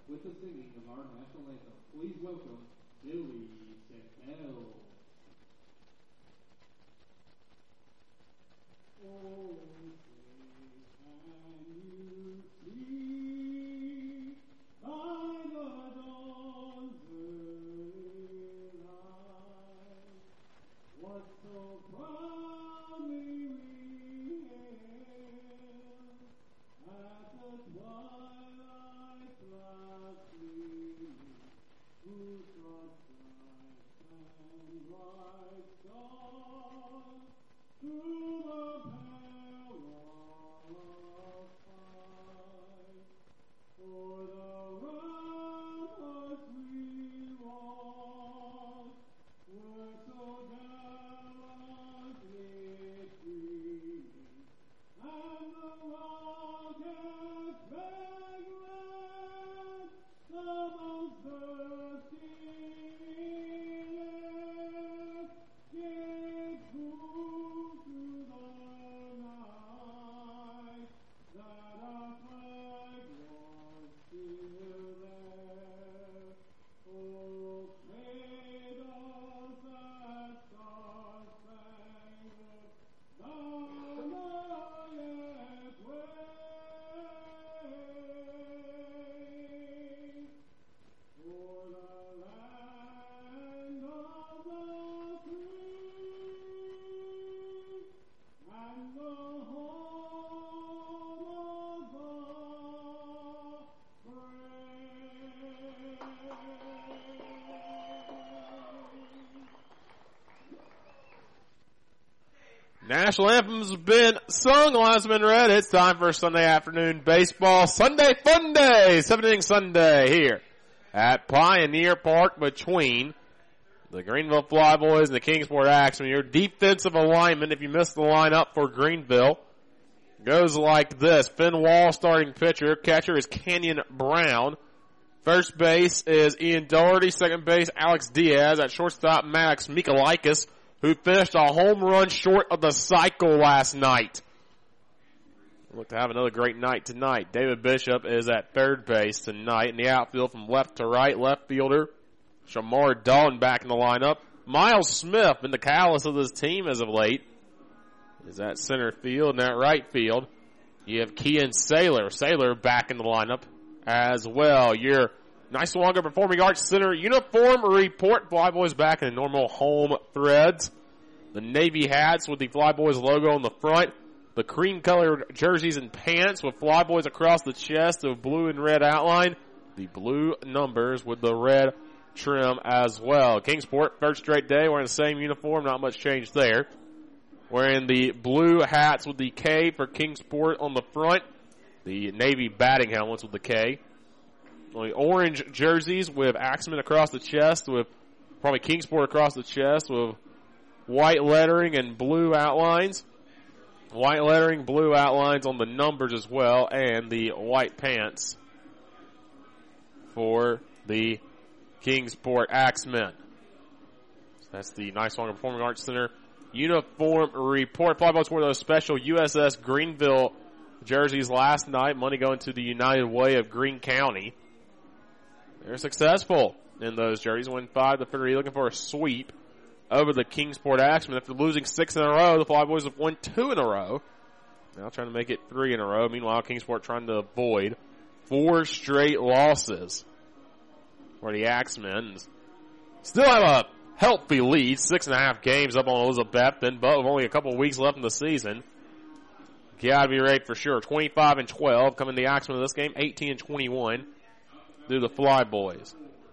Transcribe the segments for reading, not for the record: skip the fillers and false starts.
with the singing of our national anthem. Please welcome Billy Santel. Oh, can you see by the dawn's early light what so proudly we hailed at the twilight's last gleaming, who trod Christ and bright star through the perilous fight. For the ramparts we walked were so gallantly streaming, and the rockets fragrant the most thirsty air gave proof to the night that our flag was still there. Oh, cradles that star-spangled banner yet wave, for the land of the free and the home of the brave. National anthem's been sung, lines have been read. It's time for Sunday afternoon baseball. Sunday Fun Day, 7 Sunday here at Pioneer Park between the Greenville Flyboys and the Kingsport Axemen. Your defensive alignment, if you missed the lineup for Greenville, goes like this. Finn Wall starting pitcher. Catcher is Kenyon Brown. First base is Ian Doherty. Second base, Alex Diaz. At shortstop, Max Mikolaitis, who finished a home run short of the cycle last night. Look to have another great night tonight. David Bishop is at third base tonight. In the outfield from left to right, left fielder Shamar Dalton back in the lineup. Miles Smith, been the catalyst of this team as of late, is at center field. And at right field, you have Kean Saylor. Saylor back in the lineup as well. Your Niswonger Performing Arts Center uniform report. Flyboys back in the normal home threads. The navy hats with the Flyboys logo on the front. The cream-colored jerseys and pants with Flyboys across the chest of blue and red outline. The blue numbers with the red trim as well. Kingsport, third straight day, wearing the same uniform. Not much change there. Wearing the blue hats with the K for Kingsport on the front. The navy batting helmets with the K. The orange jerseys with Axemen across the chest, with probably Kingsport across the chest, with white lettering and blue outlines. White lettering, blue outlines on the numbers as well, and the white pants for the Kingsport Axemen. So that's the Niswonger Performing Arts Center uniform report. Flyboys wore those special USS Greenville jerseys last night. Money going to the United Way of Greene County. They're successful in those jerseys. Win 5-3, looking for a sweep over the Kingsport Axemen. After losing 6 in a row, the Flyboys have won 2 in a row. Now trying to make it 3 in a row. Meanwhile, Kingsport trying to avoid 4 straight losses for the Axemen. Still have a healthy lead, 6.5 games up on Elizabethton, but with only a couple of weeks left in the season. Gotta be ready for sure. 25-12 coming the Axemen in this game. 18-21 do the Flyboys.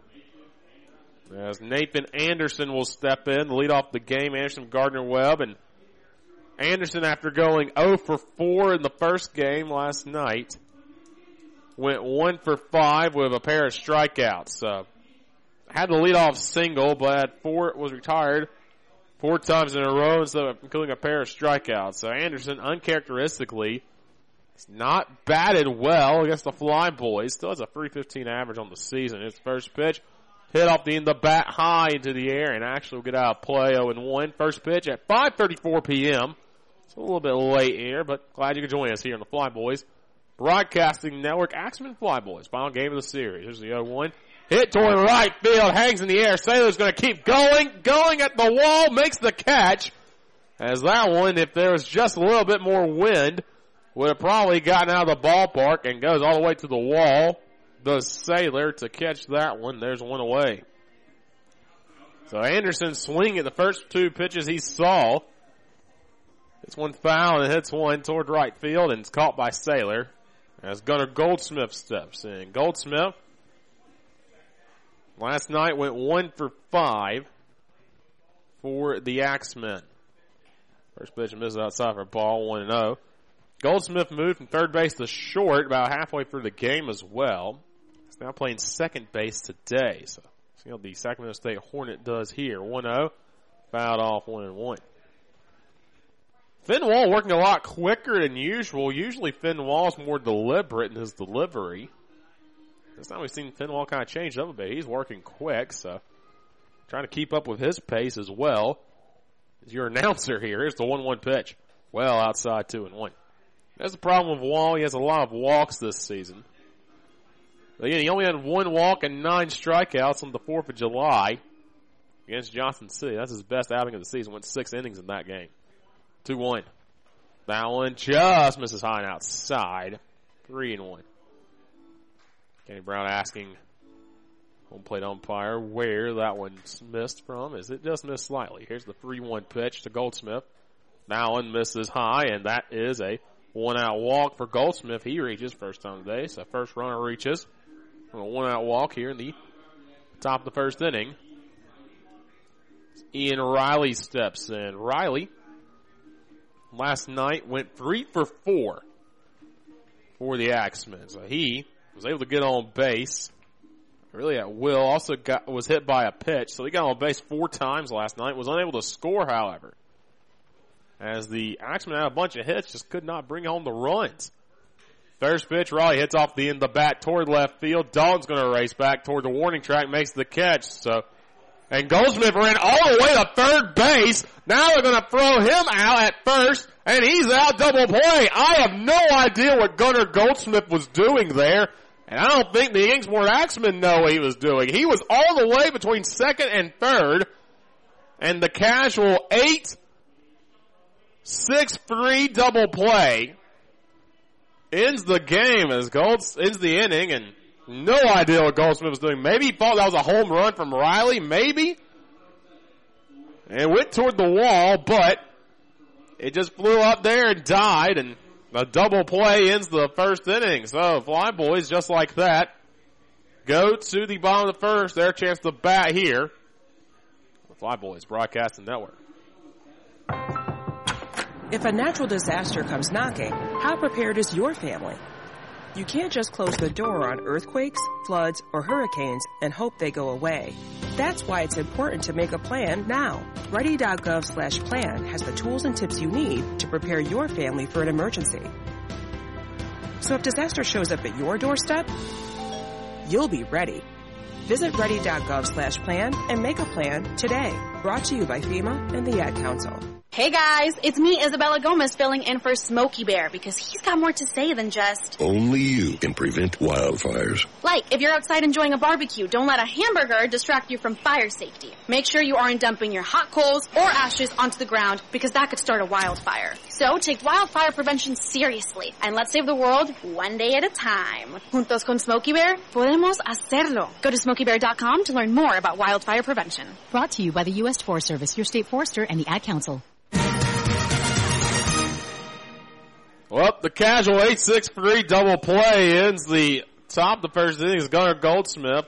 As Nathan Anderson will step in, lead off the game. Anderson, Gardner-Webb, and Anderson, after going 0 for 4 in the first game last night, went 1 for 5 with a pair of strikeouts. Had the leadoff single, but was retired 4 times in a row instead of including a pair of strikeouts. So Anderson, uncharacteristically, has not batted well against the Flyboys. Still has a .315 average on the season. His first pitch hit off the end of the bat high into the air and actually will get out of play 0-1. First pitch at 5:34 p.m. It's a little bit late here, but glad you could join us here on the Flyboys Broadcasting Network, Axemen Flyboys. Final game of the series. Here's the 0-1. Hit toward right field, hangs in the air. Sailor's going to keep going at the wall, makes the catch. As that one, if there was just a little bit more wind, would have probably gotten out of the ballpark and goes all the way to the wall. The Sailor to catch that one. There's one away. So Anderson swinging at the first two pitches he saw. It's one foul and hits one toward right field, and it's caught by Sailor as Gunnar Goldsmith steps in. Goldsmith last night went 1 for 5 for the Axemen. First pitch misses outside for a ball, 1-0. Goldsmith moved from third base to short about halfway through the game as well. He's now playing second base today. So see how the Sacramento State Hornet does here. 1-0. Fouled off 1-1. Finn Wall working a lot quicker than usual. Usually Finn Wall's more deliberate in his delivery. This time we've seen Finn Wall kind of change up a bit. He's working quick, so trying to keep up with his pace as well. As your announcer here, here's the 1-1 pitch. Well outside 2-1. That's the problem with Wall. He has a lot of walks this season. But again, he only had 1 walk and 9 strikeouts on the 4th of July against Johnson City. That's his best outing of the season. Went 6 innings in that game. 2-1. That one just misses high and outside. 3-1. Kenny Brown asking home plate umpire where that one's missed from. Is it just missed slightly? Here's the 3-1 pitch to Goldsmith. That one misses high, and that is a 1-out walk for Goldsmith. He reaches first time today, so first runner reaches on a 1-out walk here in the top of the first inning. Ian Riley steps in. Riley last night went 3 for 4 for the Axemen. So he was able to get on base really at will. Also was hit by a pitch, so he got on base 4 times last night. Was unable to score, however, as the Axemen had a bunch of hits, just could not bring home the runs. First pitch, Riley hits off the end of the bat toward left field. Dalton's going to race back toward the warning track, makes the catch. And Goldsmith ran all the way to third base. Now they're going to throw him out at first, and he's out double play. I have no idea what Gunnar Goldsmith was doing there, and I don't think the Inksport Axemen know what he was doing. He was all the way between second and third, and the casual 8-6-3 double play ends the game as ends the inning, and no idea what Goldsmith was doing. Maybe he thought that was a home run from Riley, maybe. And it went toward the wall, but it just flew up there and died, and the double play ends the first inning. So Flyboys, just like that, go to the bottom of the first. Their chance to bat here. The Flyboys Broadcasting Network. If a natural disaster comes knocking, how prepared is your family? You can't just close the door on earthquakes, floods, or hurricanes and hope they go away. That's why it's important to make a plan now. Ready.gov/plan has the tools and tips you need to prepare your family for an emergency. So if disaster shows up at your doorstep, you'll be ready. Visit ready.gov/plan and make a plan today. Brought to you by FEMA and the Ad Council. Hey guys, it's me, Isabella Gomez, filling in for Smokey Bear because he's got more to say than just... Only you can prevent wildfires. Like, if you're outside enjoying a barbecue, don't let a hamburger distract you from fire safety. Make sure you aren't dumping your hot coals or ashes onto the ground because that could start a wildfire. So take wildfire prevention seriously and let's save the world one day at a time. Juntos con Smokey Bear, podemos hacerlo. Go to smokeybear.com to learn more about wildfire prevention. Brought to you by the U.S. Forest Service, your state forester, and the Ad Council. Well, the casual 8-6-3 double play ends the top of the first inning. Gunnar Goldsmith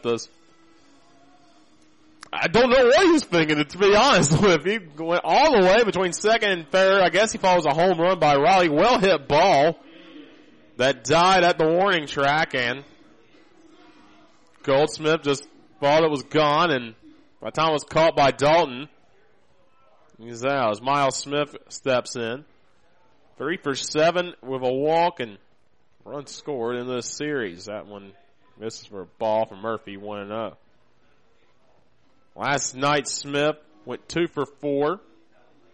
I don't know what he's thinking, to be honest with you. He went all the way between second and third. I guess he thought it was a home run by Riley. Well hit ball that died at the warning track, and Goldsmith just thought it was gone, and by the time it was caught by Dalton, he's out as Miles Smith steps in. 3 for 7 with a walk and run scored in this series. That one misses for a ball from Murphy, 1-0. Last night, Smith went 2 for 4.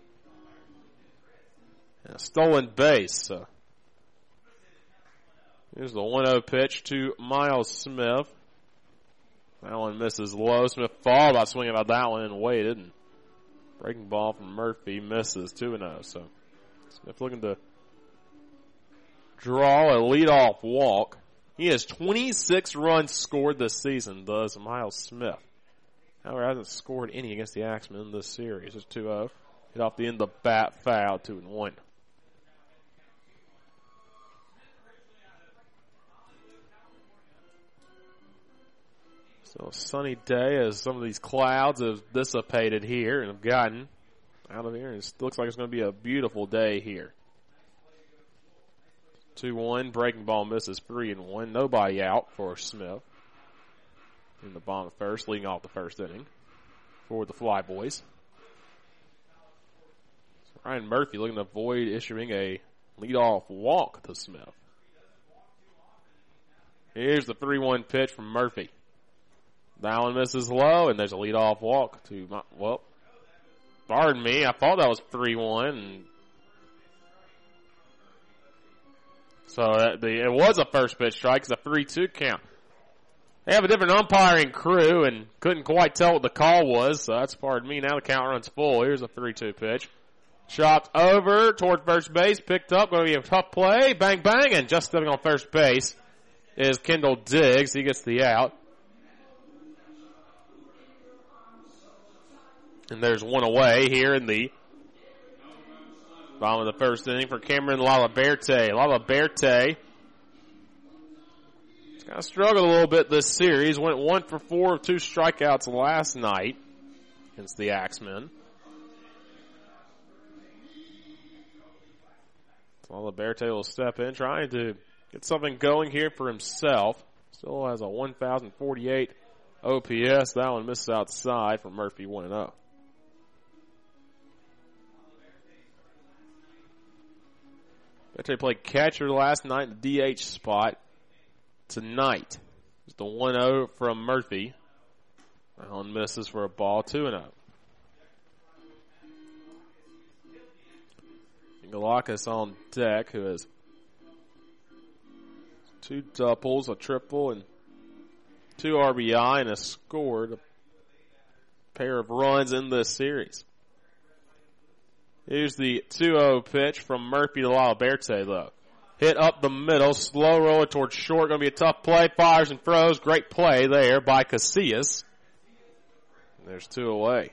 And a stolen base. So Here's the 1-0 pitch to Miles Smith. That one misses low. Smith thought about swinging about that one and waited. And breaking ball from Murphy misses 2-0. So Smith looking to draw a leadoff walk. He has 26 runs scored this season, does Miles Smith. However, hasn't scored any against the Axemen in this series. It's 2-0. Hit off the end of the bat, foul, 2-1. So a sunny day as some of these clouds have dissipated here and have gotten out of here. And it looks like it's going to be a beautiful day here. 2-1, breaking ball misses 3-1. Nobody out for Smith in the bottom of the first, leading off the first inning for the Fly Boys. So Ryan Murphy looking to avoid issuing a leadoff walk to Smith. Here's the 3-1 pitch from Murphy. That one misses low, and there's a leadoff walk to, well, pardon me, I thought that was 3-1. And so it was a first pitch strike. It's a 3-2 count. They have a different umpiring crew and couldn't quite tell what the call was, so that's pardon me. Now the count runs full. Here's a 3-2 pitch. Chopped over toward first base, picked up, going to be a tough play. Bang, bang, and just stepping on first base is Kendall Diggs. He gets the out. And there's one away here in the bottom of the first inning for Cameron Lalaberte. Lalaberte has kind of struggled a little bit this series. Went 1 for 4 with 2 strikeouts last night against the Axemen. Lalaberte will step in, trying to get something going here for himself. Still has a 1,048 OPS. That one misses outside for Murphy 1-0. They played catcher last night in the DH spot. Tonight, it's the 1-0 from Murphy. That one misses for a ball, 2-0. Galakis on deck, who has 2 doubles, a triple, and 2 RBI, and has scored a pair of runs in this series. Here's the 2-0 pitch from Murphy to Lalaberte, though. Hit up the middle, slow roller towards short. Going to be a tough play. Fires and throws. Great play there by Casillas. And there's 2 away.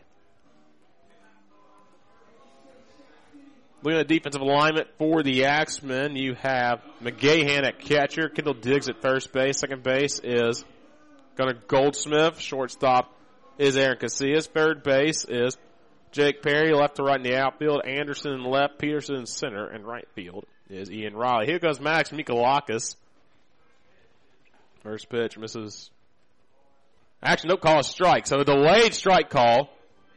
Looking at the defensive alignment for the Axemen, you have McGahan at catcher, Kendall Diggs at first base. Second base is Gunnar Goldsmith. Shortstop is Aaron Casillas. Third base is Jake Perry. Left to right in the outfield. Anderson in left. Peterson in center. And right field is Ian Riley. Here goes Max Mikalakis. First pitch misses. Actually, no call, a strike. So a delayed strike call.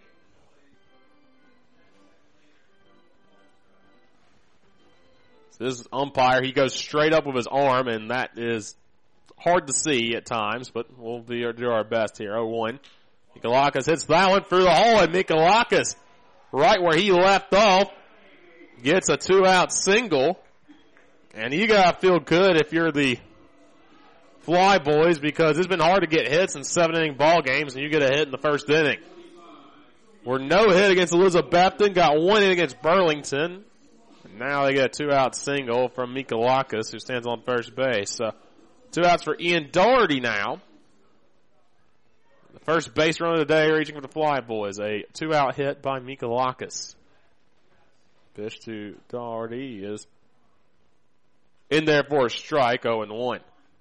So this umpire, he goes straight up with his arm, and that is hard to see at times, but we'll do our best here. 0-1. Mikalakis hits that one through the hole, and Mikalakis, right where he left off, gets a 2-out single. And you gotta feel good if you're the Fly Boys, because it's been hard to get hits in 7-inning ball games, and you get a hit in the first inning. We're no hit against Elizabethton, got 1 hit against Burlington. And now they get a 2-out single from Mikalakis, who stands on first base. 2 outs for Ian Doherty now. The first base run of the day, reaching for the Fly Boys. A 2-out hit by Mikalakis. Pitch to Doherty is in there for a strike, 0-1.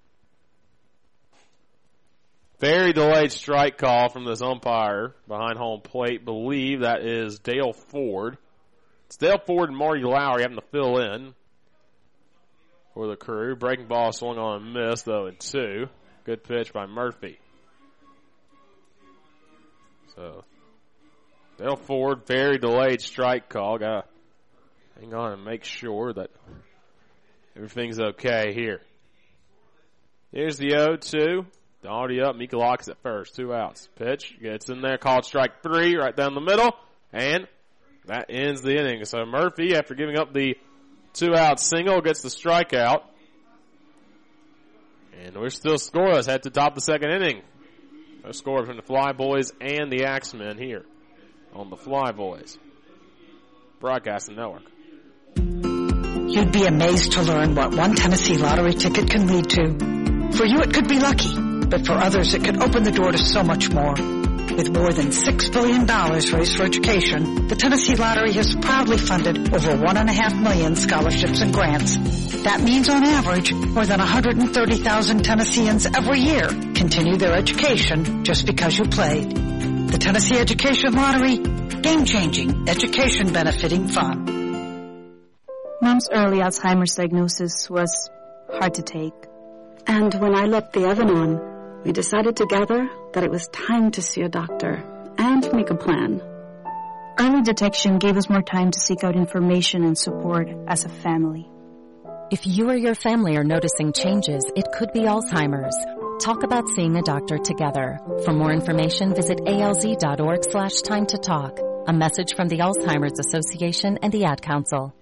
Very delayed strike call from this umpire behind home plate. Believe that is Dale Ford. It's Dale Ford and Marty Lowry having to fill in for the Crew. Breaking ball swung on and missed, though, in 2. Good pitch by Murphy. So, Dale Ford, very delayed strike call. Gotta hang on and make sure that everything's okay here. Here's the 0-2. Doherty up, Mikalakis at first. 2 outs. Pitch gets in there, called strike 3, right down the middle, and that ends the inning. So Murphy, after giving up the 2-out single, gets the strikeout. And we're still scoreless at the top of the second inning. No score from the Fly Boys and the Axemen here on the Fly Boys Broadcasting Network. You'd be amazed to learn what one Tennessee lottery ticket can lead to. For you, it could be lucky, but for others, it could open the door to so much more. With more than $6 billion raised for education, the Tennessee Lottery has proudly funded over 1.5 million scholarships and grants. That means, on average, more than 130,000 Tennesseans every year continue their education just because you played. The Tennessee Education Lottery, game-changing, education-benefiting fun. Mom's early Alzheimer's diagnosis was hard to take. And when I left the oven on, we decided together that it was time to see a doctor and make a plan. Early detection gave us more time to seek out information and support as a family. If you or your family are noticing changes, it could be Alzheimer's. Talk about seeing a doctor together. For more information, visit alz.org/time to talk. A message from the Alzheimer's Association and the Ad Council.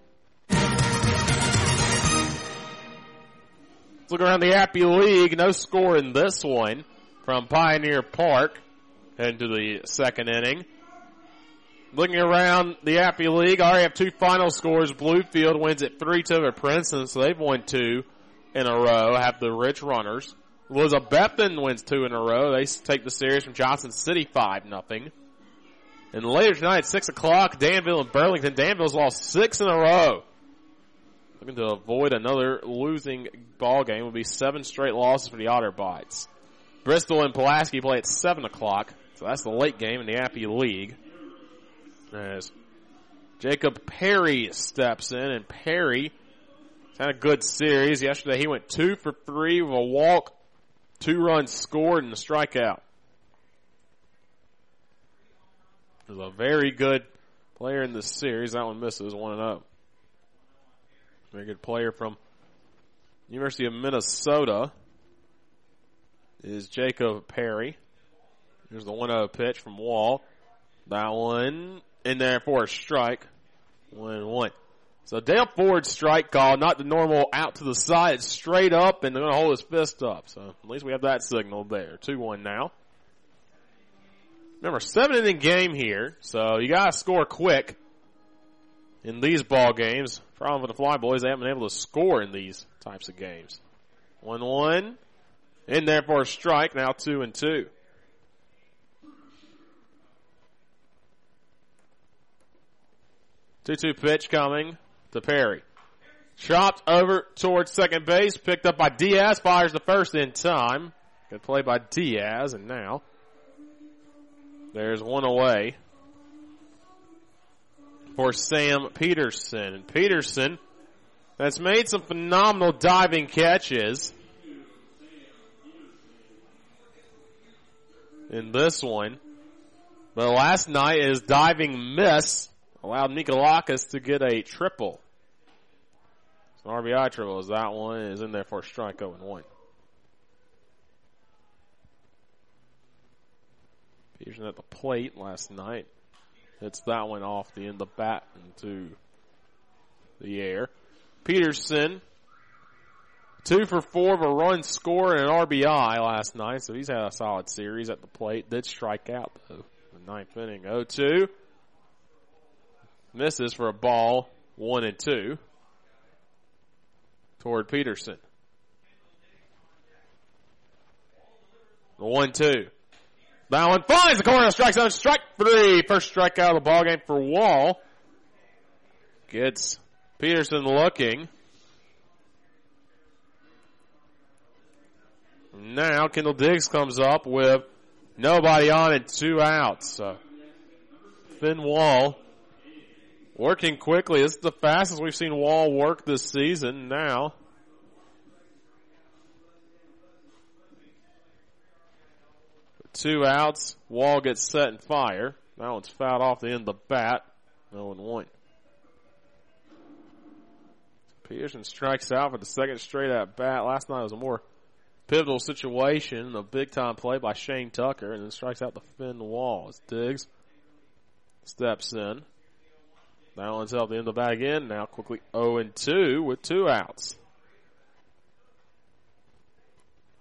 Let's look around the Appy League. No score in this one from Pioneer Park. Heading to the second inning. Looking around the Appy League, I already have two final scores. Bluefield wins at 3-2 over Princeton, so they've won 2 in a row. Have the Rich Runners. Elizabethton wins 2 in a row. They take the series from Johnson City 5-0. And later tonight at 6 o'clock, Danville and Burlington. Danville's lost 6 in a row. Looking to avoid another losing ball game. Will be 7 straight losses for the Otterbites. Bristol and Pulaski play at 7 o'clock. So that's the late game in the Appy League. As Jacob Perry steps in, and Perry had a good series. Yesterday he went 2 for 3 with a walk, 2 runs scored, and a strikeout. He was a very good player in this series. That one misses 1-0. Very good player from University of Minnesota is Jacob Perry. Here's the 1-0 pitch from Wall. That one in there for a strike. 1-1. So Dale Ford's strike call, not the normal out to the side. It's straight up, and they're going to hold his fist up. So at least we have that signal there. 2-1 now. Remember, 7-inning game here, so you got to score quick in these ball games. Problem with the Fly Boys, they haven't been able to score in these types of games. 1-1. In there for a strike, now 2-2. Two-two pitch coming to Perry. Chopped over towards second base, picked up by Diaz, fires the first in time. Good play by Diaz, and now there's one away for Sam Peterson. And Peterson has made some phenomenal diving catches in this one. But last night, his diving miss allowed Nikolakis to get a triple. It's an RBI triple as that one is in there for a strike 0-1. Peterson at the plate last night. Hits that one off the end of the bat into the air. Peterson, 2 for 4 of a run score and an RBI last night, so he's had a solid series at the plate. Did strike out, though, in the 9th inning. 0-2. Misses for a ball, 1-2 toward Peterson. 1-2. That one finds the corner, strikes out, strike 3. First strikeout of the ball game for Wall. Gets Peterson looking. Now Kendall Diggs comes up with nobody on and 2 outs. So Finn Wall working quickly. This is the fastest we've seen Wall work this season now. With 2 outs, Wall gets set and fire. That one's fouled off the end of the bat. 0-1. Peterson strikes out for the second straight at bat. Last night was a more pivotal situation, a big-time play by Shane Tucker, and then strikes out the Finn Wall as Diggs steps in. That one's held the end of the bat again. Now quickly 0-2 with 2 outs.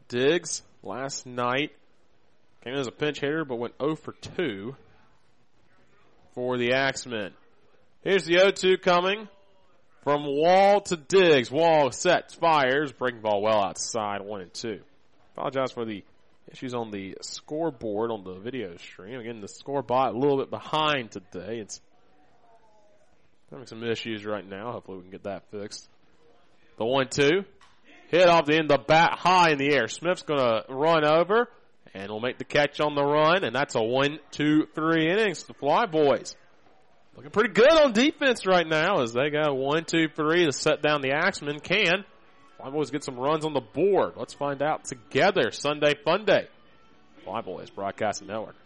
Diggs last night came in as a pinch hitter, but went 0 for 2 for the Axemen. Here's the 0-2 coming from Wall to Diggs. Wall sets, fires, breaking ball well outside, 1-2. Apologize for the issues on the scoreboard on the video stream. Again, the scoreboard a little bit behind today. It's having some issues right now. Hopefully we can get that fixed. The 1-2. Hit off the end of the bat high in the air. Smith's going to run over and will make the catch on the run. And that's a 1, 2, 3 innings. The Fly Boys looking pretty good on defense right now as they got 1, 2, 3 to set down the Axemen. Can Fly Boys get some runs on the board? Let's find out together. Sunday Fun Day. Fly Boys Broadcasting Network.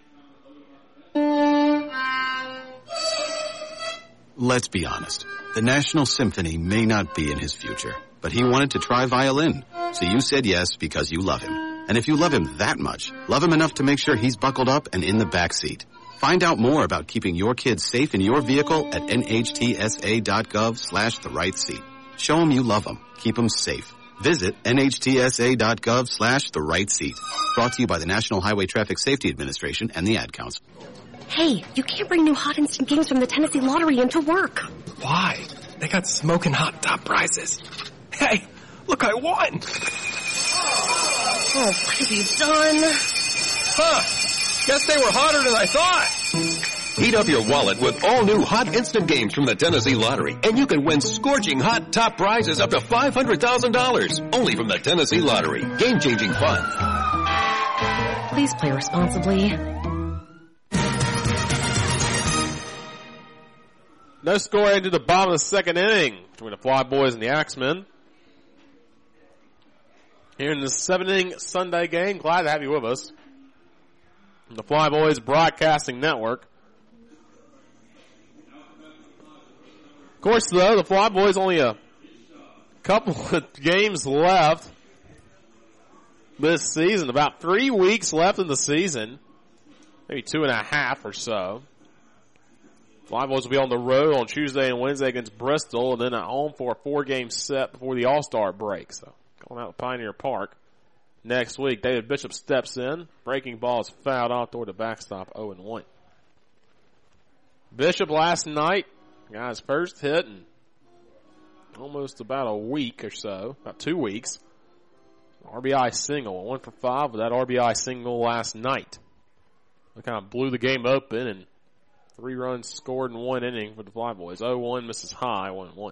Let's be honest. The National Symphony may not be in his future, but he wanted to try violin. So you said yes because you love him. And if you love him that much, love him enough to make sure he's buckled up and in the back seat. Find out more about keeping your kids safe in your vehicle at nhtsa.gov/the-right-seat. Show him you love him. Keep him safe. Visit nhtsa.gov/the-right-seat. Brought to you by the National Highway Traffic Safety Administration and the Ad Council. Hey, you can't bring new hot instant games from the Tennessee Lottery into work. Why? They got smoking hot top prizes. Hey, look, I won! Oh, what have you done? Huh, guess they were hotter than I thought. Heat up your wallet with all new hot instant games from the Tennessee Lottery, and you can win scorching hot top prizes up to $500,000. Only from the Tennessee Lottery. Game-changing fun. Please play responsibly. No score into the bottom of the second inning between the Fly Boys and the Axemen. Here in the 7-inning Sunday game, glad to have you with us. The Fly Boys Broadcasting Network. Of course, though, the Fly Boys only a couple of games left this season. About 3 weeks left in the season. Maybe 2.5 or so. Fly Boys will be on the road on Tuesday and Wednesday against Bristol, and then at home for a 4-game set before the All-Star break. So, going out to Pioneer Park next week. David Bishop steps in. Breaking ball is fouled out toward the backstop, 0-1. Bishop last night got his first hit in almost about a week or so, about 2 weeks. RBI single, 1 for 5 with that RBI single last night. It kind of blew the game open, and 3 runs scored in 1 inning for the Fly Boys. 0-1 misses high, 1-1.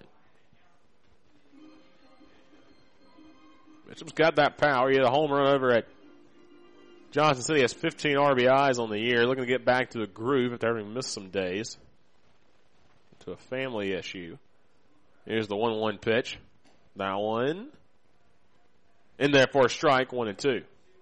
Bishop's got that power. He had a home run over at Johnson City. He has 15 RBIs on the year. Looking to get back to the groove after having missed some days. To a family issue. Here's the 1-1 pitch. That one in there for a strike, 1-2.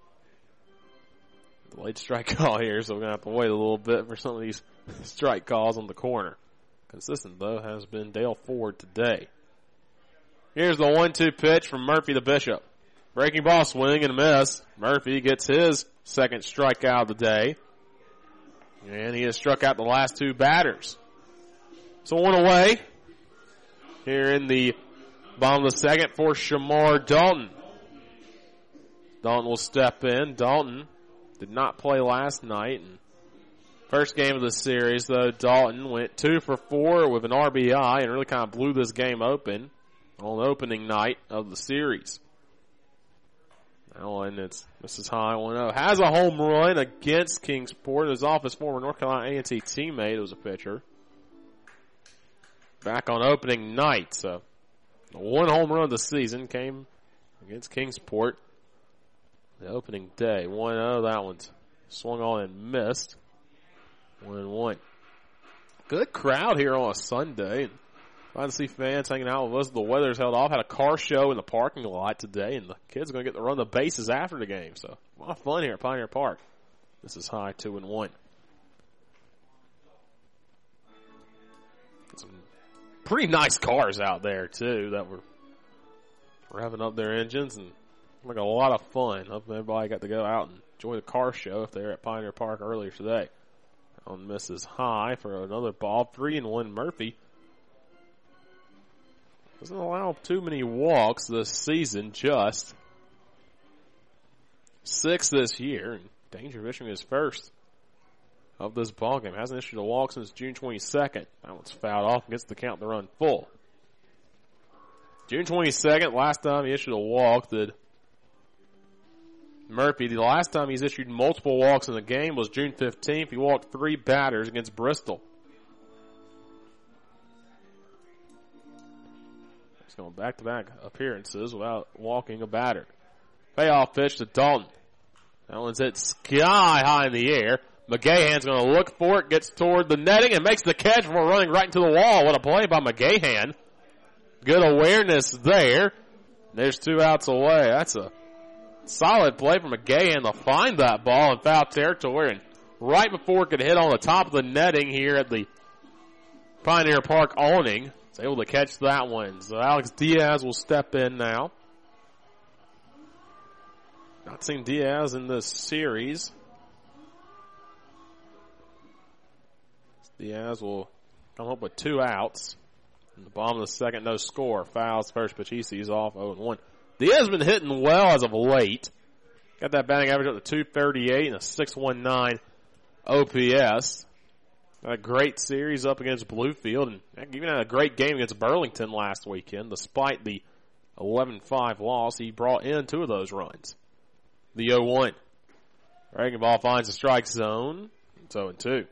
The late strike call here, so we're going to have to wait a little bit for some of these strike calls on the corner. Consistent, though, has been Dale Ford today. Here's the 1-2 pitch from Murphy to Bishop. Breaking ball, swing and a miss. Murphy gets his second strikeout of the day. And he has struck out the last 2 batters. So 1 away here in the bottom of the second for Shamar Dalton. Dalton will step in. Dalton did not play last night. And first game of the series, though, Dalton went 2 for 4 with an RBI and really kind of blew this game open on the opening night of the series. Now, and it's Mrs. High 1-0. Has a home run against Kingsport. It was off his former North Carolina A&T teammate. It was a pitcher. Back on opening night. So, the 1 home run of the season came against Kingsport the opening day. 1-0. That one's swung on and missed. 1-1. Good crowd here on a Sunday. Glad to see fans hanging out with us. The weather's held off. Had a car show in the parking lot today, and the kids are going to get to run the bases after the game. So, a lot of fun here at Pioneer Park. This is High 2-1. Some pretty nice cars out there, too, that were revving up their engines, and like a lot of fun. Hope everybody got to go out and enjoy the car show if they were at Pioneer Park earlier today. On Mrs. High for another ball. 3-1 Murphy. Doesn't allow too many walks this season, just. 6 this year. Danger of issuing his first of this ballgame. Hasn't issued a walk since June 22nd. That one's fouled off and gets the count to run full. June 22nd, last time he issued a walk, did Murphy. The last time he's issued multiple walks in the game was June 15th. He walked 3 batters against Bristol. He's going back-to-back appearances without walking a batter. Payoff pitch to Dalton. That one's hit sky high in the air. McGahan's going to look for it, gets toward the netting, and makes the catch before running right into the wall. What a play by McGahan. Good awareness there. There's 2 outs away. That's a solid play from McGahan to find that ball in foul territory. And right before it could hit on the top of the netting here at the Pioneer Park awning, is able to catch that one. So Alex Diaz will step in now. Not seen Diaz in this series. Diaz will come up with 2 outs. In the bottom of the second, no score. Fouls first, Pachisi's off 0-1. Diaz has been hitting well as of late. Got that batting average up to 238 and a 619 OPS. Had a great series up against Bluefield, and even had a great game against Burlington last weekend. Despite the 11-5 loss, he brought in 2 of those runs. The 0-1. Breaking ball finds the strike zone. It's 0-2.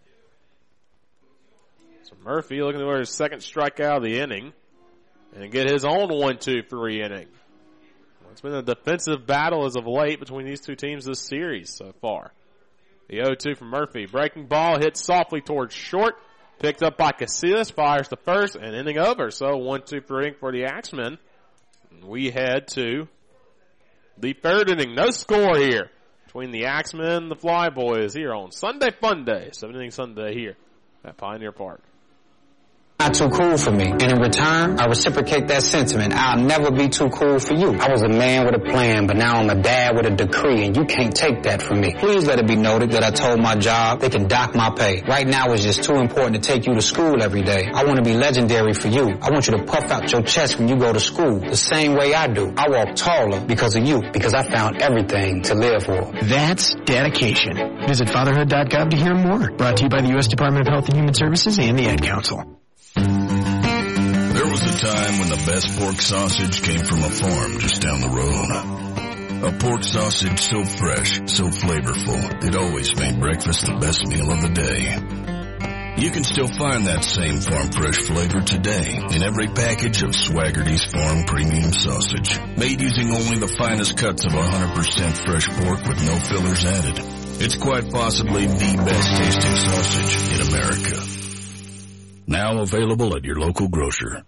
So Murphy looking for his second strikeout of the inning and get his own 1-2-3 inning. It's been a defensive battle as of late between these 2 teams this series so far. The 0-2 from Murphy. Breaking ball hits softly towards short. Picked up by Casillas. Fires to first and inning over. So 1-2-3 inning for the Axemen. We head to the 3rd inning. No score here between the Axemen and the Flyboys here on Sunday Fun Day. 7-inning Sunday here at Pioneer Park. Not too cool for me. And in return, I reciprocate that sentiment. I'll never be too cool for you. I was a man with a plan, but now I'm a dad with a decree, and you can't take that from me. Please let it be noted that I told my job they can dock my pay. Right now it's just too important to take you to school every day. I want to be legendary for you. I want you to puff out your chest when you go to school, the same way I do. I walk taller because of you, because I found everything to live for. That's dedication. Visit fatherhood.gov to hear more. Brought to you by the U.S. Department of Health and Human Services and the Ad Council. There was a time when the best pork sausage came from a farm just down the road. A pork sausage so fresh, so flavorful, it always made breakfast the best meal of the day. You can still find that same farm fresh flavor today in every package of Swaggerty's Farm Premium Sausage. Made using only the finest cuts of 100% fresh pork with no fillers added. It's quite possibly the best tasting sausage in America. Now available at your local grocer.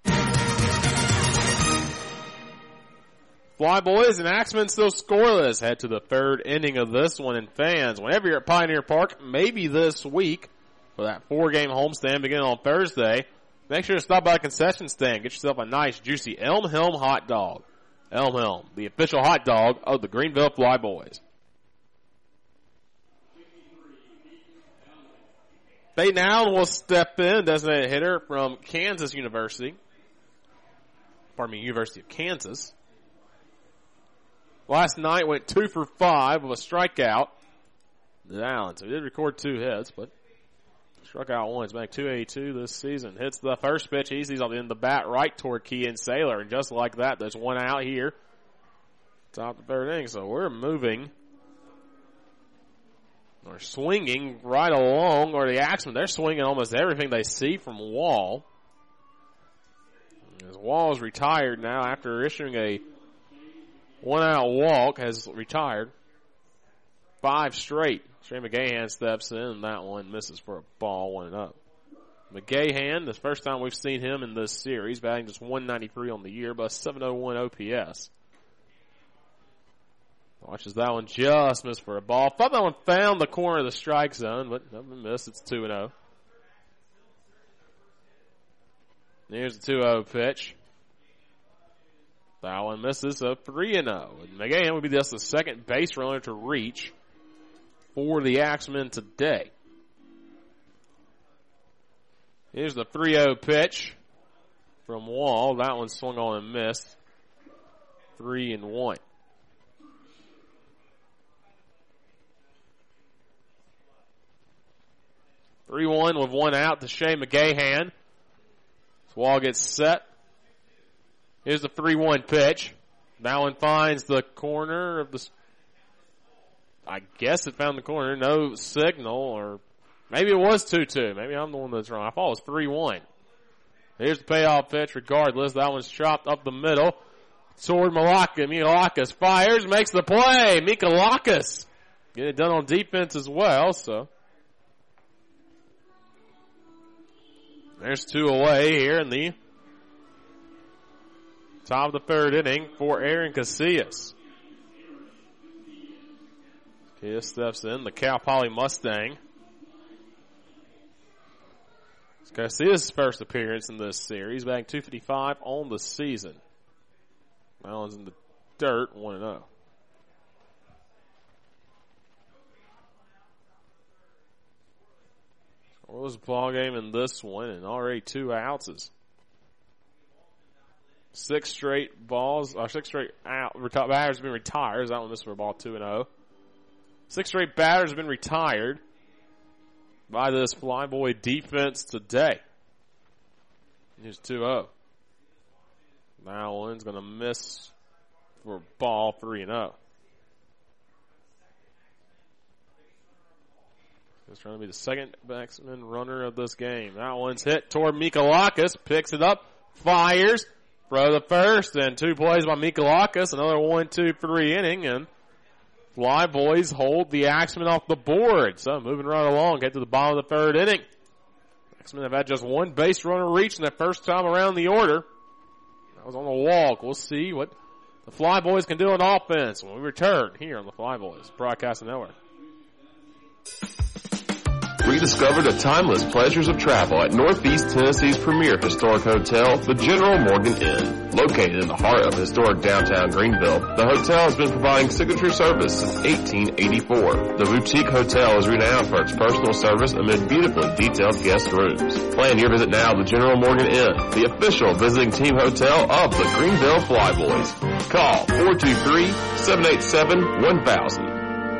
Flyboys and Axemen still scoreless. Head to the 3rd inning of this one. And fans, whenever you're at Pioneer Park, maybe this week, for that 4-game homestand beginning on Thursday, make sure to stop by the concession stand. Get yourself a nice, juicy Elm Helm hot dog. Elm Helm, the official hot dog of the Greenville Flyboys. Peyton Allen will step in, designated hitter from Kansas University. University of Kansas. Last night went 2 for 5 with a strikeout. Allen, so he did record 2 hits, but struck out once. Back 282 this season. Hits the first pitch. He's on the end of the bat right toward Kean Saylor, and just like that, there's 1 out here. Top of the 3rd inning, so we're moving. Or swinging right along, or the Axemen, they're swinging almost everything they see from Wall. As Wall is retired now after issuing a 1-out walk, has retired 5 straight. Trey McGahan steps in, and that one misses for a ball, 1-up. McGahan, the first time we've seen him in this series, batting just 193 on the year, but 701 OPS. Watches that one just miss for a ball. Thought that one found the corner of the strike zone, but nothing missed. It's 2-0. Here's the 2-0 pitch. That one misses, so 3-0. And McGahan would be just the second base runner to reach for the Axemen today. Here's the 3-0 pitch from Wall. That one swung on and missed. 3-1. 3-1 with one out to Shea McGahan. Wall gets set. Here's the 3-1 pitch. That one finds the corner of the... I guess it found the corner. No signal, or maybe it was 2-2. Maybe I'm the one that's wrong. I thought it was 3-1. Here's the payoff pitch regardless. That one's chopped up the middle toward Malaka. Mikalakis fires, makes the play. Mikalakis get it done on defense as well, so... There's 2 away here in the top of the 3rd inning for Aaron Casillas. Casillas steps in, the Cal Poly Mustang. It's Casillas' first appearance in this series, batting .255 on the season. That one's in the dirt, 1-0. What was the ball game in this one? And already 2 outs. 6 straight balls, 6 straight batters have been retired. That one, this was ball 2-0. 6 straight batters have been retired by this Flyboy defense today. Here's 2-0. Now one's going to miss for ball 3-0. He's trying to be the second batsman runner of this game. That one's hit toward Mikalakis. Picks it up. Fires. Throw the first. And 2 plays by Mikalakis. Another 1-2-3 inning. And Flyboys hold the Axemen off the board. So moving right along. Get to the bottom of the 3rd inning. Axemen have had just 1 base runner reach in their first time around the order. That was on the walk. We'll see what the Flyboys can do on offense when we return here on the Flyboys Broadcasting Network. Rediscover the timeless pleasures of travel at Northeast Tennessee's premier historic hotel, the General Morgan Inn. Located in the heart of historic downtown Greenville, the hotel has been providing signature service since 1884. The boutique hotel is renowned for its personal service amid beautifully detailed guest rooms. Plan your visit now to the General Morgan Inn, the official visiting team hotel of the Greenville Flyboys. Call 423-787-1000.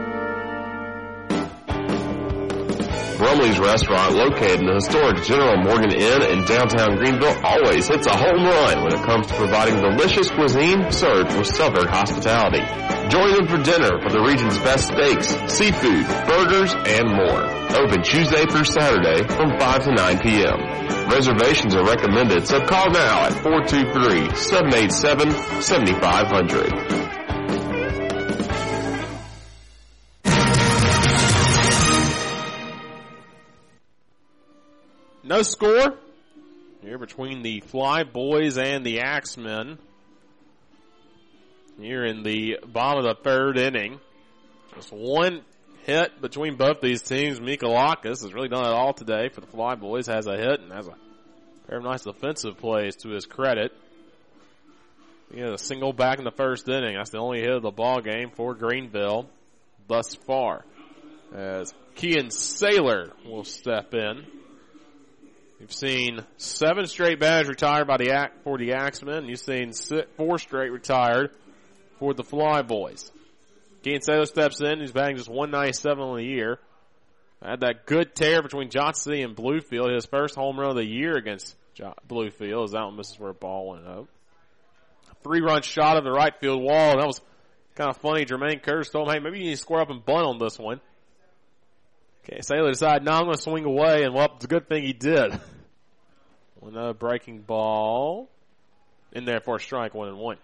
Brumley's Restaurant, located in the historic General Morgan Inn in downtown Greenville, always hits a home run when it comes to providing delicious cuisine served with Southern hospitality. Join them for dinner for the region's best steaks, seafood, burgers, and more. Open Tuesday through Saturday from 5 to 9 p.m. Reservations are recommended, so call now at 423-787-7500. No score here between the Flyboys and the Axemen. Here in the bottom of the 3rd inning. Just 1 hit between both these teams. Mikalakis has really done it all today for the Flyboys. Has a hit and has a pair of nice defensive plays to his credit. He has a single back in the 1st inning. That's the only hit of the ball game for Greenville thus far. As Kean Saylor will step in. You've seen 7 straight batters retired for the Axemen. You've seen 4 straight retired for the Flyboys. Kean Saylor steps in. He's batting just .197 on the year. Had that good tear between Johnson City and Bluefield. His first home run of the year against Bluefield. As that one misses for a ball 1-0. 3-run shot of the right field wall. And that was kind of funny. Jermaine Curtis told him, hey, maybe you need to square up and bunt on this one. Okay, Saylor decided, no, I'm going to swing away, and well, it's a good thing he did. Another breaking ball in there for a strike, 1-1.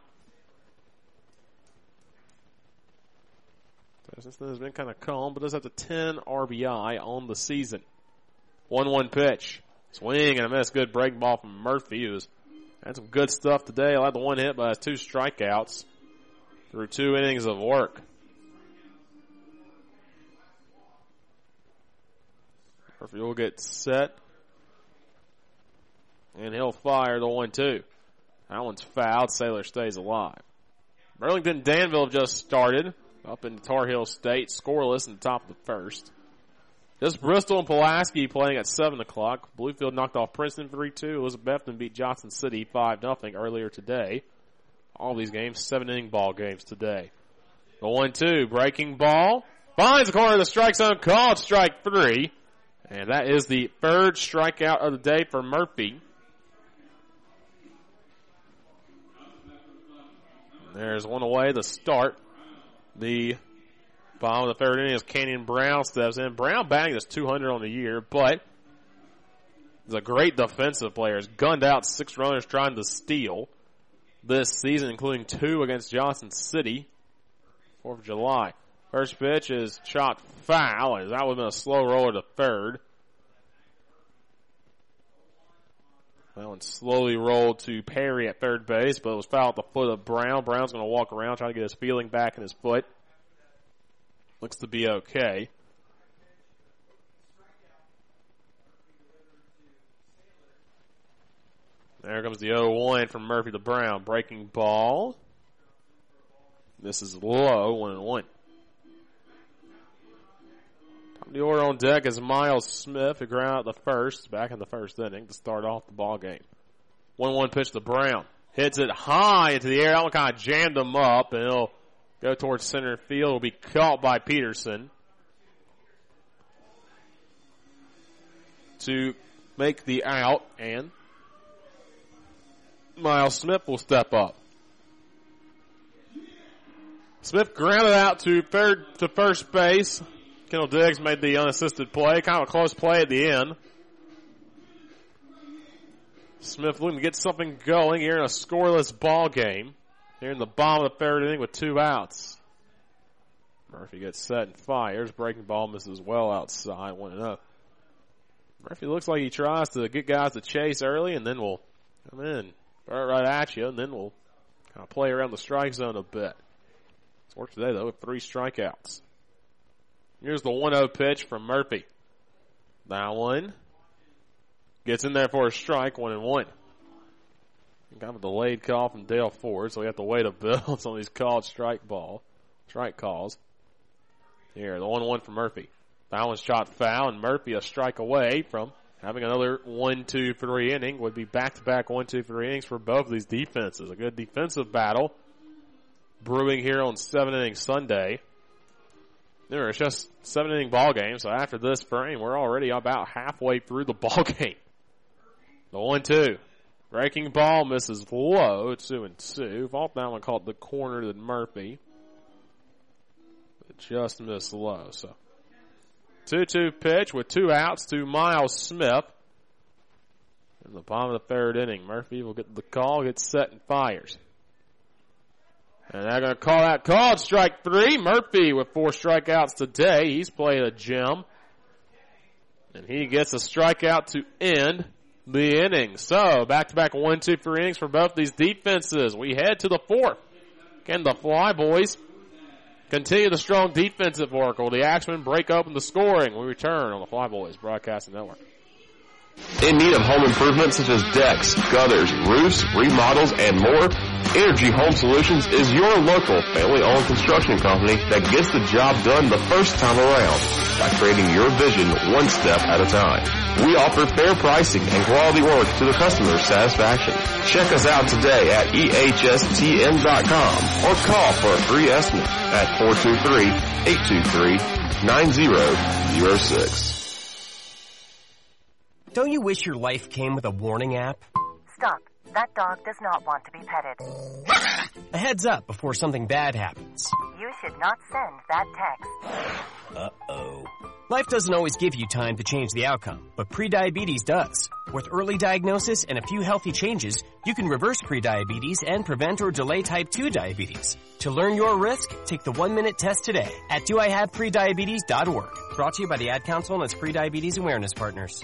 Since then, has been kind of calm, but does have the 10 RBI on the season. 1-1 pitch. Swing and a miss. Good breaking ball from Murphy, who's had some good stuff today. I like the 1 hit, but has 2 strikeouts through 2 innings of work. Murphy will get set. And he'll fire the 1-2. That one's fouled. Saylor stays alive. Burlington Danville just started up in Tar Heel State. Scoreless in the top of the 1st. Just Bristol and Pulaski playing at 7 o'clock. Bluefield knocked off Princeton 3-2. Elizabethton beat Johnson City 5-0 earlier today. All these games, 7-inning ball games today. The 1-2, breaking ball. Finds the corner of the strike zone, called strike 3. And that is the third strikeout of the day for Murphy. There's one away to start. The bottom of the third inning as Canyon Brown steps in. Brown batting is 200 on the year, but he's a great defensive player. He's gunned out 6 runners trying to steal this season, including 2 against Johnson City, 4th of July. First pitch is shot foul, as that would have been a slow roller to third. That one slowly rolled to Perry at third base, but it was foul at the foot of Brown. Brown's going to walk around, trying to get his feeling back in his foot. Looks to be okay. There comes the 0-1 from Murphy to Brown. Breaking ball. This is low, 1-1. Top of the order on deck is Miles Smith, who grounded out the first, back in the first inning to start off the ball game. 1-1 pitch to Brown. Hits it high into the air. That one kind of jammed him up, and he'll go towards center field. Will be caught by Peterson to make the out, and Miles Smith will step up. Smith grounded out to first base. Kendall Diggs made the unassisted play. Kind of a close play at the end. Smith looking to get something going here in a scoreless ball game. Here in the bottom of the third inning with 2 outs. Murphy gets set and fires. Breaking ball misses well outside, 1-0. Murphy looks like he tries to get guys to chase early, and then we'll come in, throw it right at you, and then we'll kind of play around the strike zone a bit. It's worked today, though, with 3 strikeouts. Here's the 1-0 pitch from Murphy. That one gets in there for a strike, 1-1. Kind of a delayed call from Dale Ford, so we have to wait a bit on some of these called strike calls. Here, the 1-1 from Murphy. That one's shot foul, and Murphy a strike away from having another 1-2-3 inning. Would be back-to-back 1-2-3 innings for both of these defenses. A good defensive battle brewing here on 7-inning Sunday. It's just 7-inning ball game, so after this frame, we're already about halfway through the ball game. The 1-2. Breaking ball misses low, 2-2. Vault that one called the corner to Murphy. It just missed low, so 2-2 pitch with 2 outs to Miles Smith. In the bottom of the third inning, Murphy will get the call, gets set and fires. And they're going to call that called strike 3. Murphy with 4 strikeouts today. He's played a gem. And he gets a strikeout to end the inning. So, back-to-back 1-2-3 innings for both these defenses. We head to the 4th. Can the Flyboys continue the strong defensive work? Will the Axemen break open the scoring? We return on the Flyboys Broadcasting Network. In need of home improvements such as decks, gutters, roofs, remodels, and more? Energy Home Solutions is your local family-owned construction company that gets the job done the first time around by creating your vision one step at a time. We offer fair pricing and quality work to the customer's satisfaction. Check us out today at ehstm.com or call for a free estimate at 423-823-9006. Don't you wish your life came with a warning app? Stop. That dog does not want to be petted. A heads up before something bad happens. You should not send that text. Uh-oh. Life doesn't always give you time to change the outcome, but prediabetes does. With early diagnosis and a few healthy changes, you can reverse prediabetes and prevent or delay type 2 diabetes. To learn your risk, take the 1-minute test today at doihaveprediabetes.org. Brought to you by the Ad Council and its Prediabetes Awareness Partners.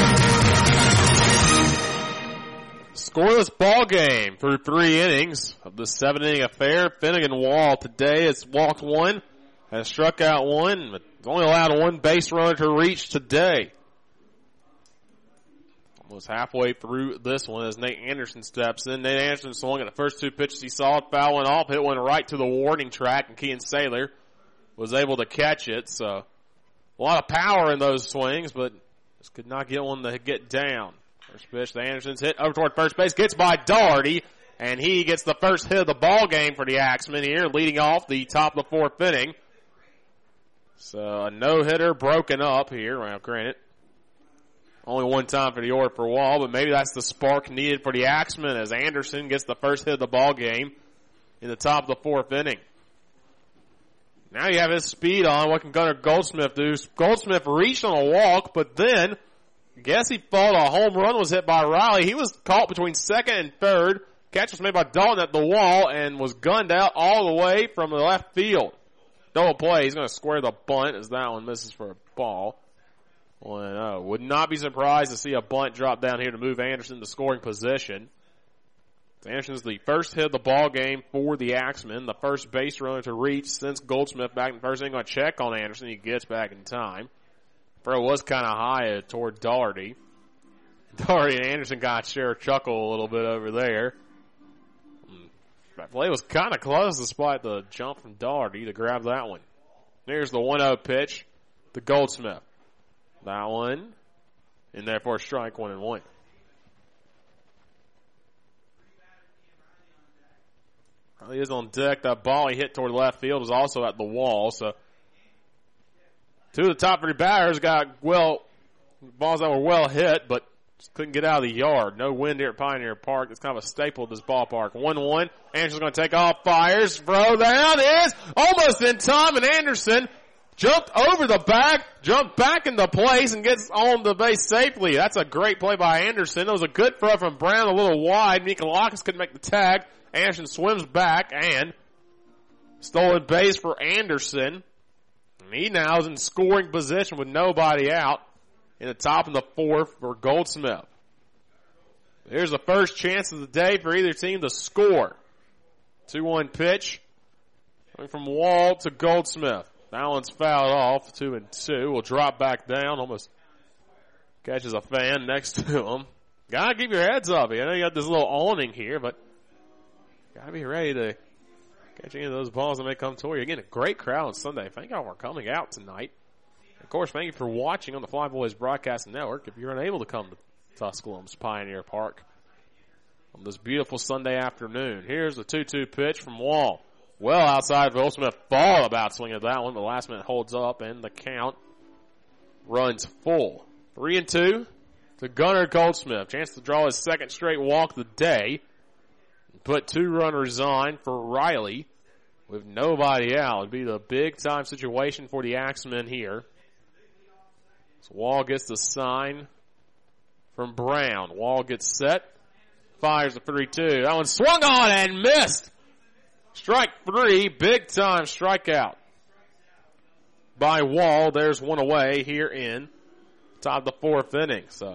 Scoreless ball game through 3 innings of the 7-inning affair. Finnegan Wall today has walked 1, has struck out 1, but only allowed 1 base runner to reach today. Almost halfway through this one as Nate Anderson steps in. Nate Anderson swung at the first 2 pitches he saw. It foul went off, hit one right to the warning track, and Keaton Saylor was able to catch it. So a lot of power in those swings, but just could not get one to get down. First pitch, the Andersons hit over toward first base, gets by Doherty, and he gets the first hit of the ball game for the Axemen here, leading off the top of the 4th inning. So a no-hitter broken up here. Well, granted, Only one time for the order for Wall, but maybe that's the spark needed for the Axemen as Anderson gets the first hit of the ball game in the top of the fourth inning. Now you have his speed on. What can Gunnar Goldsmith do? Goldsmith reached on a walk, but then I guess he thought a home run was hit by Riley. He was caught between second and third. Catch was made by Dalton at the wall and was gunned out all the way from the left field. Double play. He's going to square the bunt as that one misses for a ball. 1-0. Would not be surprised to see a bunt drop down here to move Anderson to scoring position. Anderson's the first hit of the ball game for the Axemen. The first base runner to reach since Goldsmith back in the first inning. Going to check on Anderson. He gets back in time. Throw was kind of high toward Doherty. Doherty and Anderson got share a chuckle a little bit over there. That play was kind of close despite the jump from Doherty to grab that one. Here's the 1-0 pitch to Goldsmith. That one in there for a strike, 1-1. He is on deck. That ball he hit toward left field was also at the wall. So two of the top three batters got balls that were well hit, but just couldn't get out of the yard. No wind here at Pioneer Park. It's kind of a staple of this ballpark. 1-1. Anderson's going to take off, fires, throw down is almost in time, and Anderson jumped over the bag, jumped back into place, and gets on the base safely. That's a great play by Anderson. It was a good throw from Brown, a little wide. Mikalakis couldn't make the tag. Anderson swims back and stolen base for Anderson. And he now is in scoring position with nobody out in the top of the fourth for Goldsmith. Here's the first chance of the day for either team to score. 2-1 pitch coming from Wall to Goldsmith. That one's fouled off. 2-2. Will drop back down. Almost catches a fan next to him. Gotta keep your heads up. I know you got this little awning here, but gotta be ready to catch any of those balls that may come toward you. Again, a great crowd on Sunday. Thank y'all for coming out tonight. Of course, thank you for watching on the Fly Boys Broadcasting Network. If you're unable to come to Tusculum's Pioneer Park on this beautiful Sunday afternoon, here's the 2-2 pitch from Wall. Well outside, Goldsmith thought about swinging at that one, but last minute holds up, and the count runs full. 3-2 to Gunnar Goldsmith. Chance to draw his second straight walk of the day. Put 2 runners on for Riley with nobody out. It'd be the big-time situation for the Axemen here. So Wall gets the sign from Brown. Wall gets set. Fires the 3-2. That one swung on and missed. Strike 3. Big-time strikeout by Wall. There's one away here in top of the fourth inning. So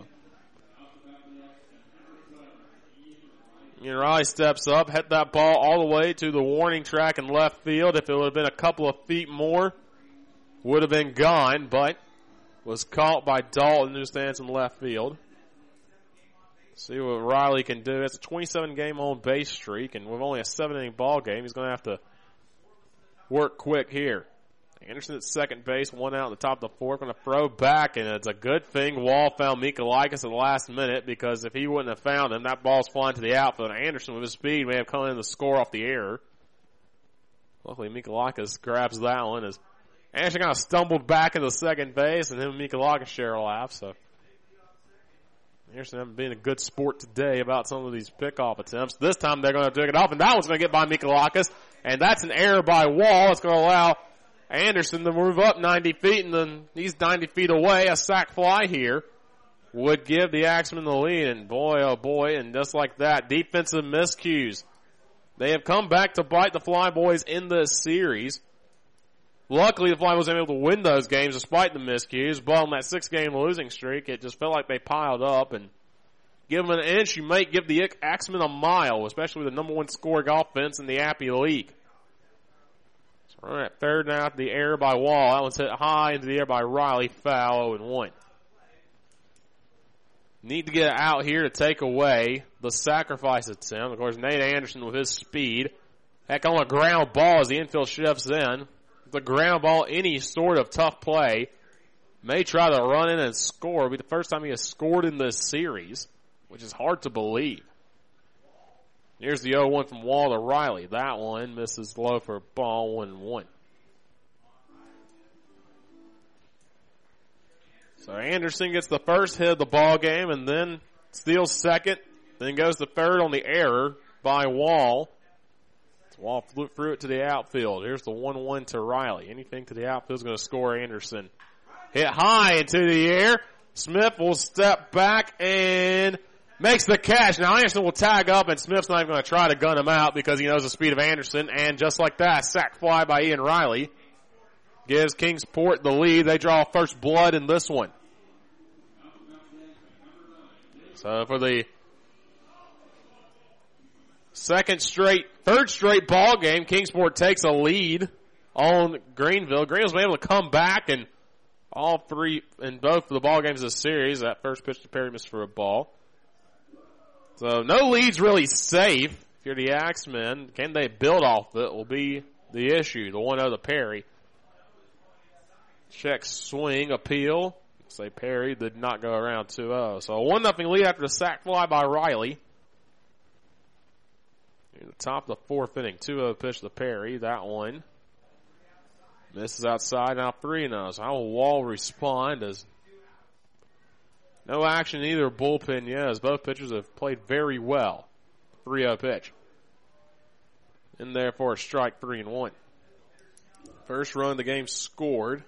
Riley steps up, hit that ball all the way to the warning track in left field. If it would have been a couple of feet more, would have been gone, but was caught by Dalton, who stands in left field. See what Riley can do. It's a 27-game home base streak, and with only a 7-inning ball game, he's going to have to work quick here. Anderson at second base, one out at the top of the fourth, going to throw back, and it's a good thing Wall found Mikalakis at the last minute, because if he wouldn't have found him, that ball's flying to the outfield. Anderson, with his speed, may have come in to score off the error. Luckily, Mikalakis grabs that one as Anderson kind of stumbled back into second base, and him and Mikalakis share a laugh. So Anderson hasn't been a good sport today about some of these pickoff attempts. This time they're going to take it off, and that one's going to get by Mikalakis, and that's an error by Wall. It's going to allow Anderson to move up 90 feet, and then he's 90 feet away. A sac fly here would give the Axemen the lead, and boy, oh boy, and just like that, defensive miscues. They have come back to bite the Fly Boys in this series. Luckily, the Fly Boys were able to win those games despite the miscues, but on that 6-game losing streak, it just felt like they piled up, and give them an inch, you might give the Axemen a mile, especially with the number 1 scoring offense in the Appy League. So we're at third now, the error by Wall. That one's hit high into the air by Riley, foul, 0-1. Need to get out here to take away the sacrifice attempt. Of course, Nate Anderson with his speed. Heck, on a ground ball as the infield shifts in. The ground ball, any sort of tough play, may try to run in and score. It'll be the first time he has scored in this series, which is hard to believe. Here's the 0-1 from Wall to Riley. That one misses low for a ball, 1-1. So Anderson gets the first hit of the ball game and then steals second, then goes to third on the error by Wall. Wall threw it to the outfield. Here's the 1-1 to Riley. Anything to the outfield is going to score Anderson. Hit high into the air. Smith will step back and makes the catch. Now Anderson will tag up, and Smith's not even going to try to gun him out because he knows the speed of Anderson. And just like that, sac fly by Ian Riley gives Kingsport the lead. They draw first blood in this one. So for the third straight ball game, Kingsport takes a lead on Greenville. Greenville's been able to come back and all three in both of the ball games of the series. That first pitch to Perry missed for a ball. So no lead's really safe. If you're the Axemen, can they build off it will be the issue. The 1-0 to Perry. Check swing, appeal. Say Perry did not go around 2-0. So a 1-0 lead after the sac fly by Riley. In the top of the fourth inning, 2-0 pitch to Perry. That one misses outside. Now 3-0. So how will Wall respond? As no action in either bullpen yet, as both pitchers have played very well. 3-0 pitch. In there for a strike, 3-1. First run of the game scored.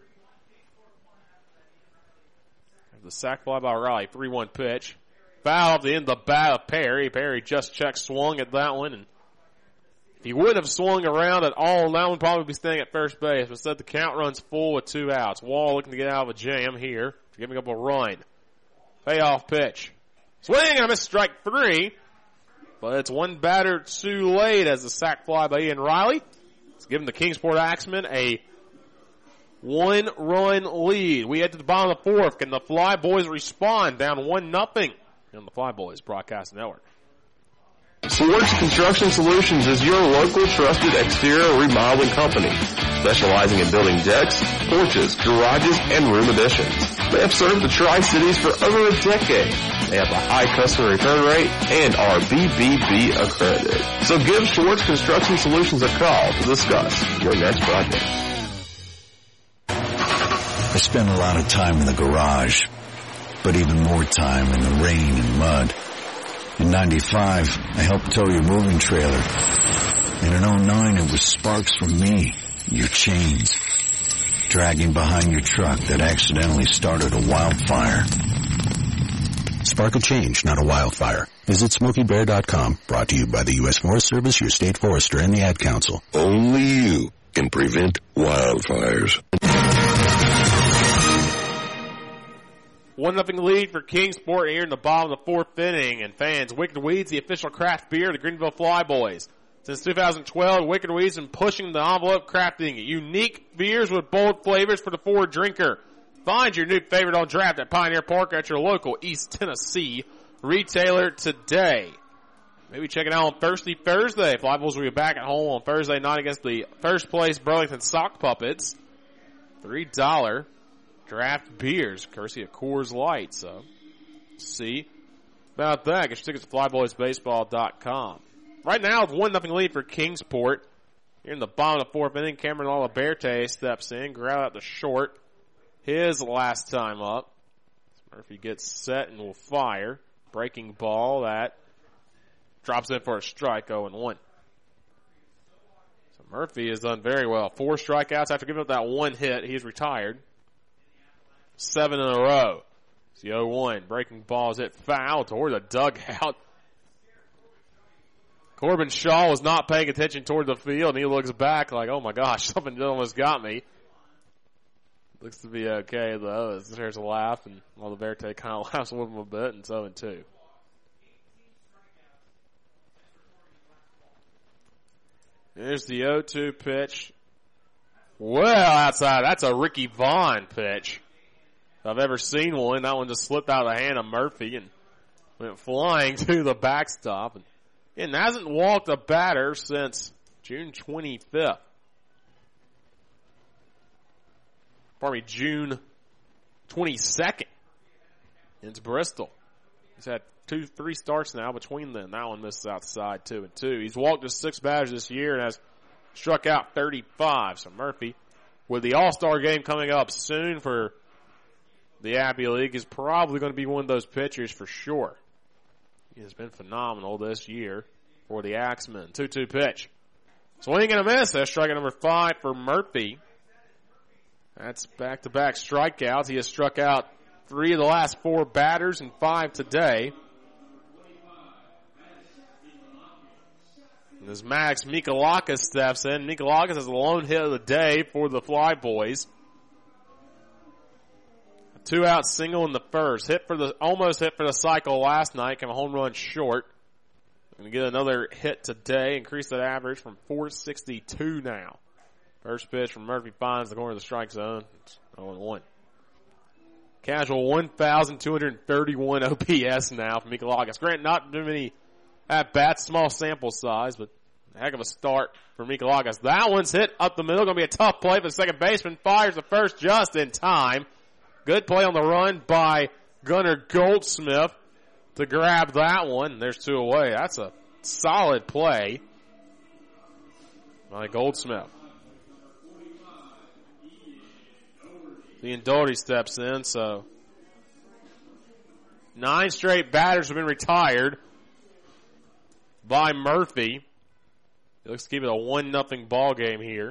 The sac fly by Riley, 3-1 pitch. Foul off the end of the bat of Perry. Perry just checked, swung at that one, and if he wouldn't have swung around at all, that one would probably be staying at first base. But instead, the count runs full with 2 outs. Wall looking to get out of a jam here, giving up a run. Payoff pitch. Swing and a miss, strike 3. But it's one batter too late as the sac fly by Ian Riley. It's giving the Kingsport Axemen a 1-run lead. We head to the bottom of the fourth. Can the Fly Boys respond? Down 1-0 on the Fly Boys Broadcast Network. Swartz Construction Solutions is your local trusted exterior remodeling company, specializing in building decks, porches, garages, and room additions. They have served the Tri-Cities for over a decade. They have a high customer return rate and are BBB accredited. So give Swartz Construction Solutions a call to discuss your next project. I spend a lot of time in the garage, but even more time in the rain and mud. In 95, I helped tow your moving trailer. And in 09, it was sparks from me, your chains, dragging behind your truck that accidentally started a wildfire. Spark a change, not a wildfire. Visit SmokeyBear.com, brought to you by the U.S. Forest Service, your state forester, and the Ad Council. Only you can prevent wildfires. 1-0 lead for Kingsport here in the bottom of the fourth inning. And fans, Wicked Weeds, the official craft beer of the Greenville Fly Boys. Since 2012, Wicked Weeds has been pushing the envelope, crafting unique beers with bold flavors for the forward drinker. Find your new favorite on draft at Pioneer Park at your local East Tennessee retailer today. Maybe check it out on Thursday. Fly Boys will be back at home on Thursday night against the first place Burlington Sock Puppets. $3 draft beers, courtesy of Coors Light. So, see about that. Get your tickets at flyboysbaseball.com. Right now, it's 1-0 lead for Kingsport. Here in the bottom of the fourth inning, Cameron Aliberte steps in, ground out the short. His last time up. Murphy gets set and will fire. Breaking ball that drops in for a strike, 0-1. So Murphy has done very well. 4 strikeouts after giving up that 1 hit. He's retired. 7 in a row. It's the 0-1. Breaking ball is hit foul toward the dugout. Corbin Shaw was not paying attention toward the field, and he looks back like, oh my gosh, something almost got me. Looks to be okay, though. There's a laugh, and Aliberte kind of laughs with him a bit, and 0-2. Here's the 0-2 pitch. Well outside. That's a Ricky Vaughn pitch. If I've ever seen one. That one just slipped out of the hand of Murphy and went flying to the backstop. And hasn't walked a batter since June 25th. Pardon me, June 22nd. It's Bristol. He's had 2-3 starts now between them. That one misses outside 2-2. He's walked just 6 batters this year and has struck out 35. So Murphy, with the All-Star game coming up soon for the Appy League is probably going to be one of those pitchers for sure. He has been phenomenal this year for the Axemen. 2-2 pitch. Swing and a miss. That's strike number 5 for Murphy. That's back-to-back strikeouts. He has struck out 3 of the last 4 batters and 5 today. And as Max Mikalakis steps in, Mikalakis has the lone hit of the day for the Fly Boys. A 2-out single in the first. Almost hit for the cycle last night. Came a home run short. Going to get another hit today. Increase that average from 462 now. First pitch from Murphy finds the corner of the strike zone. It's 0-1. Casual 1,231 OPS now from Mikalakis. Granted, not too many at-bats, small sample size, but a heck of a start for Mikalakis. That one's hit up the middle. Going to be a tough play for the second baseman. Fires the first just in time. Good play on the run by Gunnar Goldsmith to grab that one. There's 2 away. That's a solid play by Goldsmith. Ian Doherty steps in, so 9 straight batters have been retired by Murphy. He looks to keep it a 1-0 ball game here.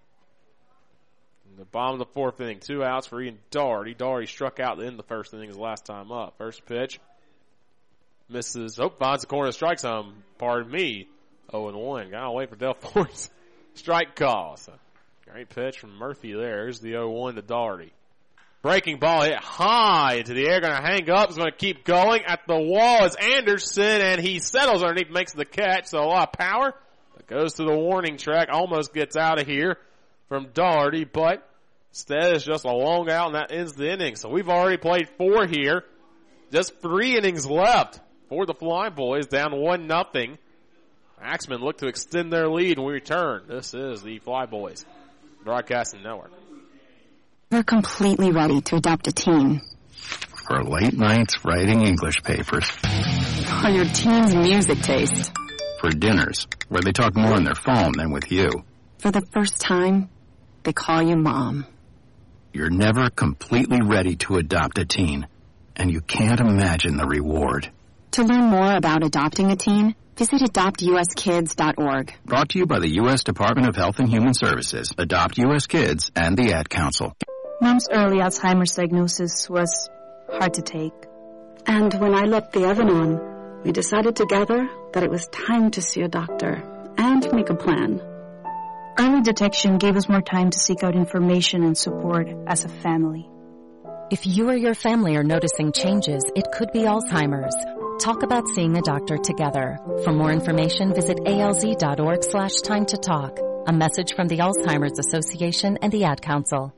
In the bottom of the 4th inning, 2 outs for Ian Doherty. Doherty struck out in the first inning his last time up. First pitch. Misses. Finds the corner of the strike zone. Pardon me. 0-1. Gotta wait for Del Forte's strike call. So, great pitch from Murphy there. Here's the 0-1 to Doherty. Breaking ball hit high into the air. Going to hang up. Is going to keep going. At the wall is Anderson, and he settles underneath, makes the catch. So a lot of power. But goes to the warning track. Almost gets out of here from Doherty, but instead it's just a long out, and that ends the inning. So we've already played 4 here. Just 3 innings left for the Fly Boys, down 1-0. Axemen look to extend their lead when we return. This is the Fly Boys Broadcasting Network. We're completely ready to adopt a teen. For late nights writing English papers. For your teen's music taste. For dinners, where they talk more on their phone than with you. For the first time, they call you Mom. You're never completely ready to adopt a teen, and you can't imagine the reward. To learn more about adopting a teen, visit adoptuskids.org. Brought to you by the U.S. Department of Health and Human Services, Adopt U.S. Kids, and the Ad Council. Mom's early Alzheimer's diagnosis was hard to take. And when I left the Evan-On, we decided together that it was time to see a doctor and make a plan. Early detection gave us more time to seek out information and support as a family. If you or your family are noticing changes, it could be Alzheimer's. Talk about seeing a doctor together. For more information, visit alz.org/time to talk. A message from the Alzheimer's Association and the Ad Council.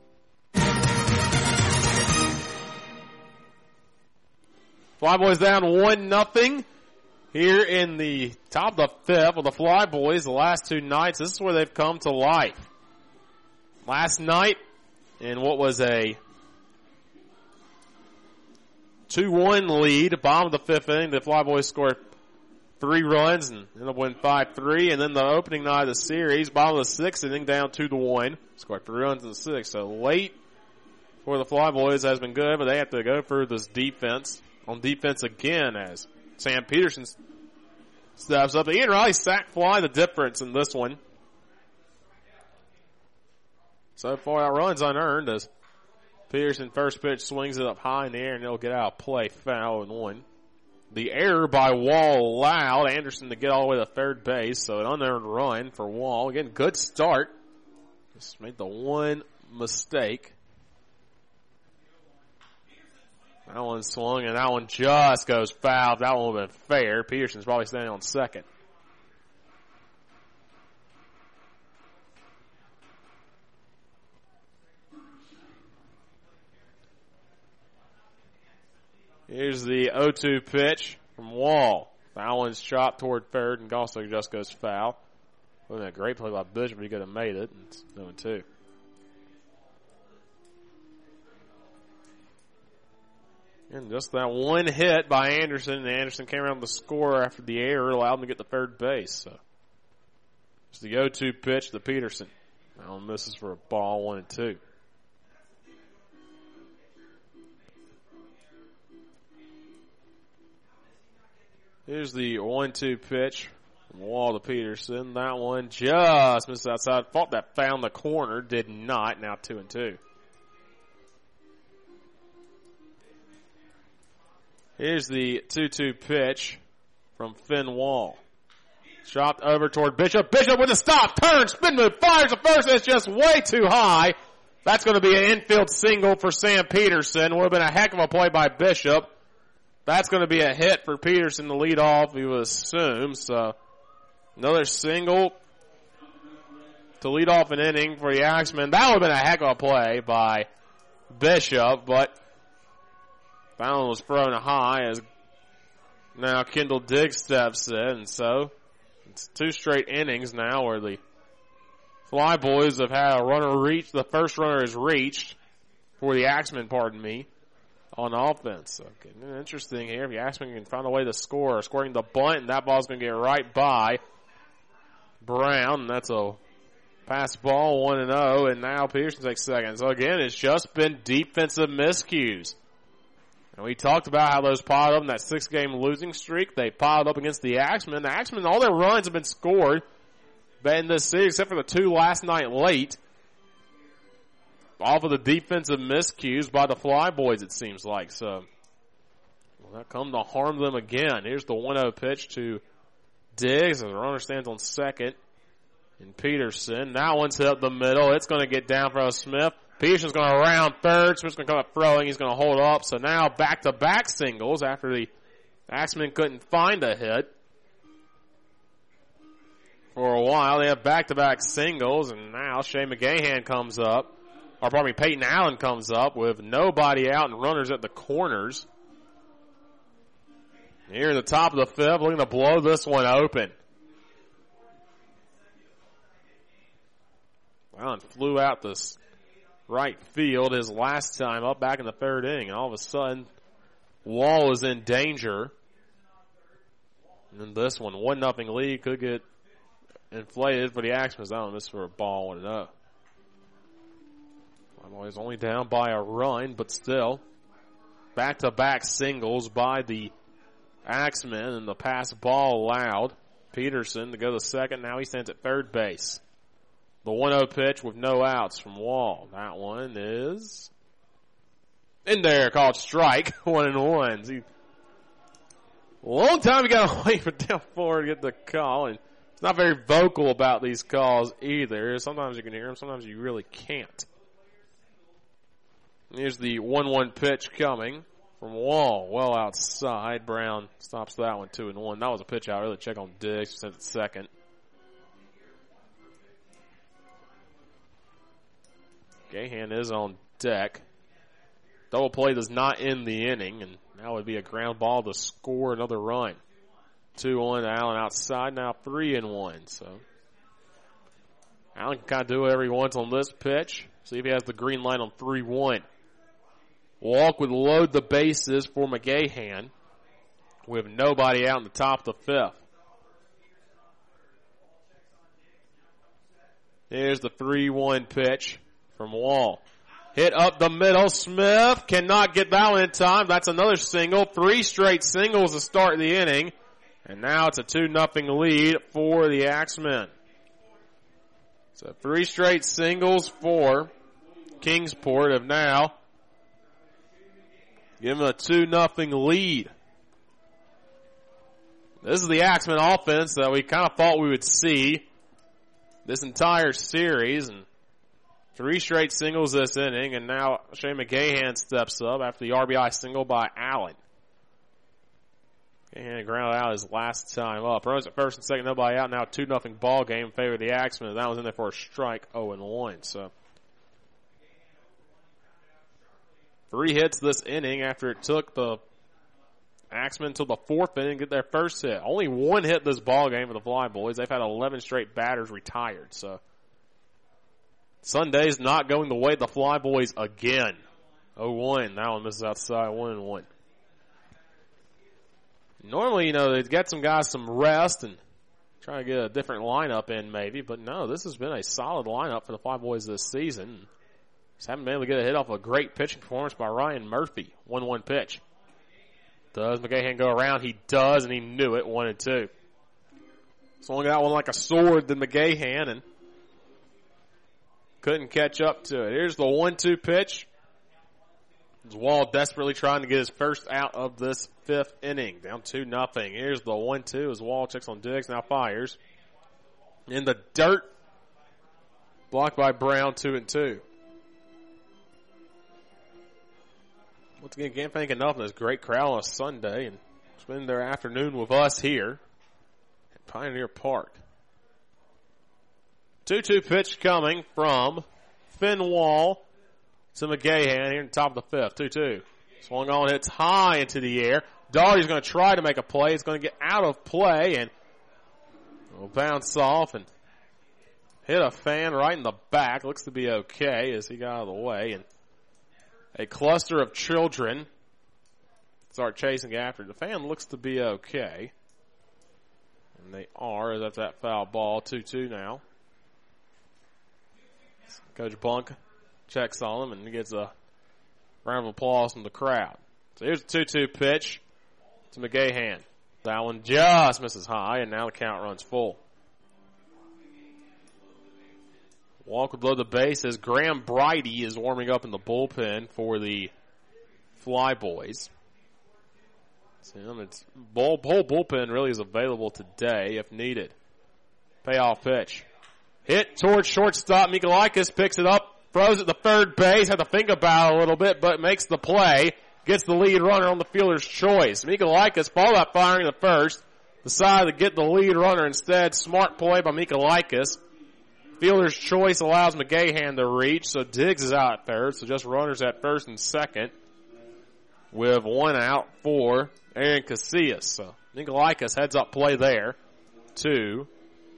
Fly Boys down 1-0 here in the top of the 5th with the Fly Boys. The last 2 nights, this is where they've come to life. Last night, in what was a 2-1 lead, bottom of the 5th inning, the Fly Boys scored 3 runs and ended up winning 5-3. And then the opening night of the series, bottom of the 6th inning, down 2-1, scored 3 runs in the 6th. So late for the Fly Boys has been good, but they have to go through this defense. On defense again as Sam Peterson steps up. Ian Riley sack fly the difference in this one. So far that run's unearned as Peterson first pitch swings it up high in the air and it'll get out of play, foul and 1. The error by Wall allowed Anderson to get all the way to third base, so an unearned run for Wall. Again, good start. Just made the one mistake. That one swung, and that one just goes foul. That one would have been fair. Peterson's probably standing on second. Here's the 0-2 pitch from Wall. That one's chopped toward third, and also just goes foul. Would have been a great play by Bishop if he could have made it. It's 0-2. And just that one hit by Anderson, and Anderson came around the score after the error, allowed him to get to third base. So it's the 0-2 pitch to Peterson. That one misses for a ball, 1-2. Here's the 1-2 pitch from Wall to Peterson. That one just missed outside. Thought that found the corner. Did not. Now 2-2. Here's the 2-2 pitch from Finn Wall. Chopped over toward Bishop. Bishop with a stop. Turn. Spin move. Fires the first. It's just way too high. That's going to be an infield single for Sam Peterson. Would have been a heck of a play by Bishop. That's going to be a hit for Peterson to lead off, you would assume. So another single to lead off an inning for the Axemen. That would have been a heck of a play by Bishop, but that one was thrown high as now Kendall Diggs steps in. So it's 2 straight innings now where the Fly Boys have had a runner reach. The first runner is reached for the Axemen, on offense. So interesting here. If the Axemen can find a way to score, scoring the bunt, and that ball's going to get right by Brown. And that's a pass ball, 1-0, and now Peterson takes second. So again, it's just been defensive miscues. And we talked about how those piled up in that 6-game losing streak. They piled up against the Axemen. The Axemen, all their runs have been scored in this series, except for the 2 last night late. Off of the defensive miscues by the Fly Boys, it seems like. So that come to harm them again. Here's the 1-0 pitch to Diggs as the runner stands on second. And Peterson. That one's hit up the middle. It's going to get down for Smith. Peterson's going to round third. Smith's going to come up throwing. He's going to hold up. So now back-to-back singles after the Axemen couldn't find a hit. For a while, they have back-to-back singles, and now Shea McGahan comes up. Or probably Peyton Allen comes up with nobody out and runners at the corners. Here at the top of the 5th, looking to blow this one open. Allen flew out this right field his last time up back in the 3rd inning. And all of a sudden, Wall is in danger. And then this one, 1-0 lead, could get inflated for the Axemen. I don't know, this is for a ball, 1-0. Boys only down by a run, but still. Back-to-back singles by the Axemen, and the pass ball allowed. Peterson to go to second. Now he stands at third base. The 1-0 pitch with no outs from Wall. That one is in there, called strike. 1-1. Long time you got to wait for Dale Ford to get the call, and he's not very vocal about these calls either. Sometimes you can hear him, sometimes you really can't. Here's the 1-1 pitch coming from Wall. Well outside. Brown stops that one, 2-1. That was a pitch out. Really check on Diggs. Sent it second. Gahan is on deck. Double play does not end the inning, and now would be a ground ball to score another run. 2-1 to Allen outside. Now 3-1. So Allen can kind of do whatever he wants on this pitch. See if he has the green light on 3-1. Walk would load the bases for McGahan with nobody out in the top of the 5th. Here's the 3-1 pitch from Wall. Hit up the middle. Smith cannot get that one in time. That's another single. 3 straight singles to start the inning. And now it's a 2-0 lead for the Axemen. So 3 straight singles for Kingsport have now given them a 2-0 lead. This is the Axemen offense that we kind of thought we would see this entire series. And 3 straight singles this inning, and now Shea McGahan steps up after the RBI single by Allen. McGahan grounded out his last time up. Runners at first and second, nobody out. Now 2-0 ball game in favor of the Axemen. That was in there for a strike, 0-1. So 3 hits this inning after it took the Axemen to the 4th inning to get their first hit. Only 1 hit this ball game for the Fly Boys. They've had 11 straight batters retired. So Sunday's not going the way of the Fly Boys again. 0-1. That one misses outside. 1-1. Normally, they'd get some guys some rest and try to get a different lineup in maybe. But no, this has been a solid lineup for the Fly Boys this season. Just haven't been able to get a hit off a great pitching performance by Ryan Murphy. 1-1 pitch. Does McGahan go around? He does, and he knew it. 1-2. Swung that one like a sword to McGahan, and couldn't catch up to it. Here's the 1-2 pitch. Wall desperately trying to get his first out of this 5th inning. Down 2-0. Here's the 1-2 as Wall checks on Diggs, now fires. In the dirt. Blocked by Brown, 2-2. Once again, can't thank enough of this great crowd on a Sunday and spend their afternoon with us here at Pioneer Park. 2-2 pitch coming from Finn Wall to McGahan here in the top of the 5th. 2-2. Swung on, hits high into the air. Daugherty's going to try to make a play. It's going to get out of play and will bounce off and hit a fan right in the back. Looks to be okay as he got out of the way. And a cluster of children start chasing after. The fan looks to be okay. And they are. That's that foul ball. 2-2 now. Coach Bunk checks on him and he gets a round of applause from the crowd. So here's the 2-2 pitch to McGahan. That one just misses high, and now the count runs full. Walker below the base as Graham Bridie is warming up in the bullpen for the Flyboys. So it's whole bullpen really is available today if needed. Payoff pitch. Hit towards shortstop. Mikolaitis picks it up, throws it to third base, had to think about it a little bit, but makes the play. Gets the lead runner on the fielder's choice. Mikolaitis followed up firing the first. Decided to get the lead runner instead. Smart play by Mikolaitis. Fielder's choice allows McGahan to reach, so Diggs is out at third, so just runners at first and second with one out for Aaron Casillas. So Mikolaitis heads up play there to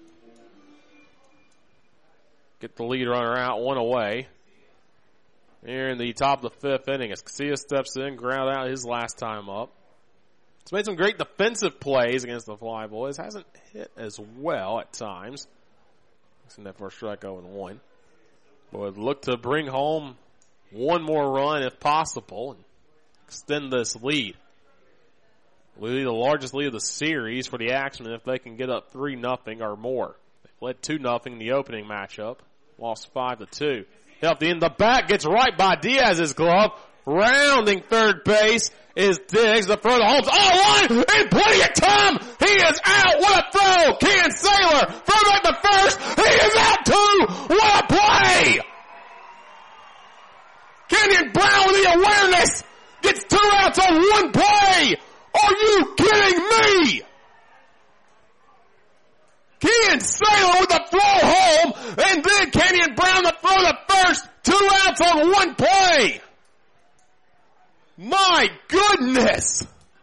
get the lead runner out, one away. Here in the top of the 5th inning as Casillas steps in, ground out his last time up. He's made some great defensive plays against the Flyboys. Hasn't hit as well at times. In that first strike, 0-1. But would look to bring home one more run if possible and extend this lead. Will be the largest lead of the series for the Axemen if they can get up 3-0 or more. They led 2-0 in the opening matchup. Lost 5-2. Helped in the back, gets right by Diaz's glove. Rounding third base is Diggs. The throw to Holmes. Oh, line! And plenty of time! He is out! What a throw! Ken Saylor! Throw back to first! He is out too! What a play! Kenyon Brown with the awareness! Gets 2 outs on 1 play! Are you kidding me? Ken Saylor with the throw home, and then Kenyon Brown the throw to first! 2 outs on 1 play! My goodness!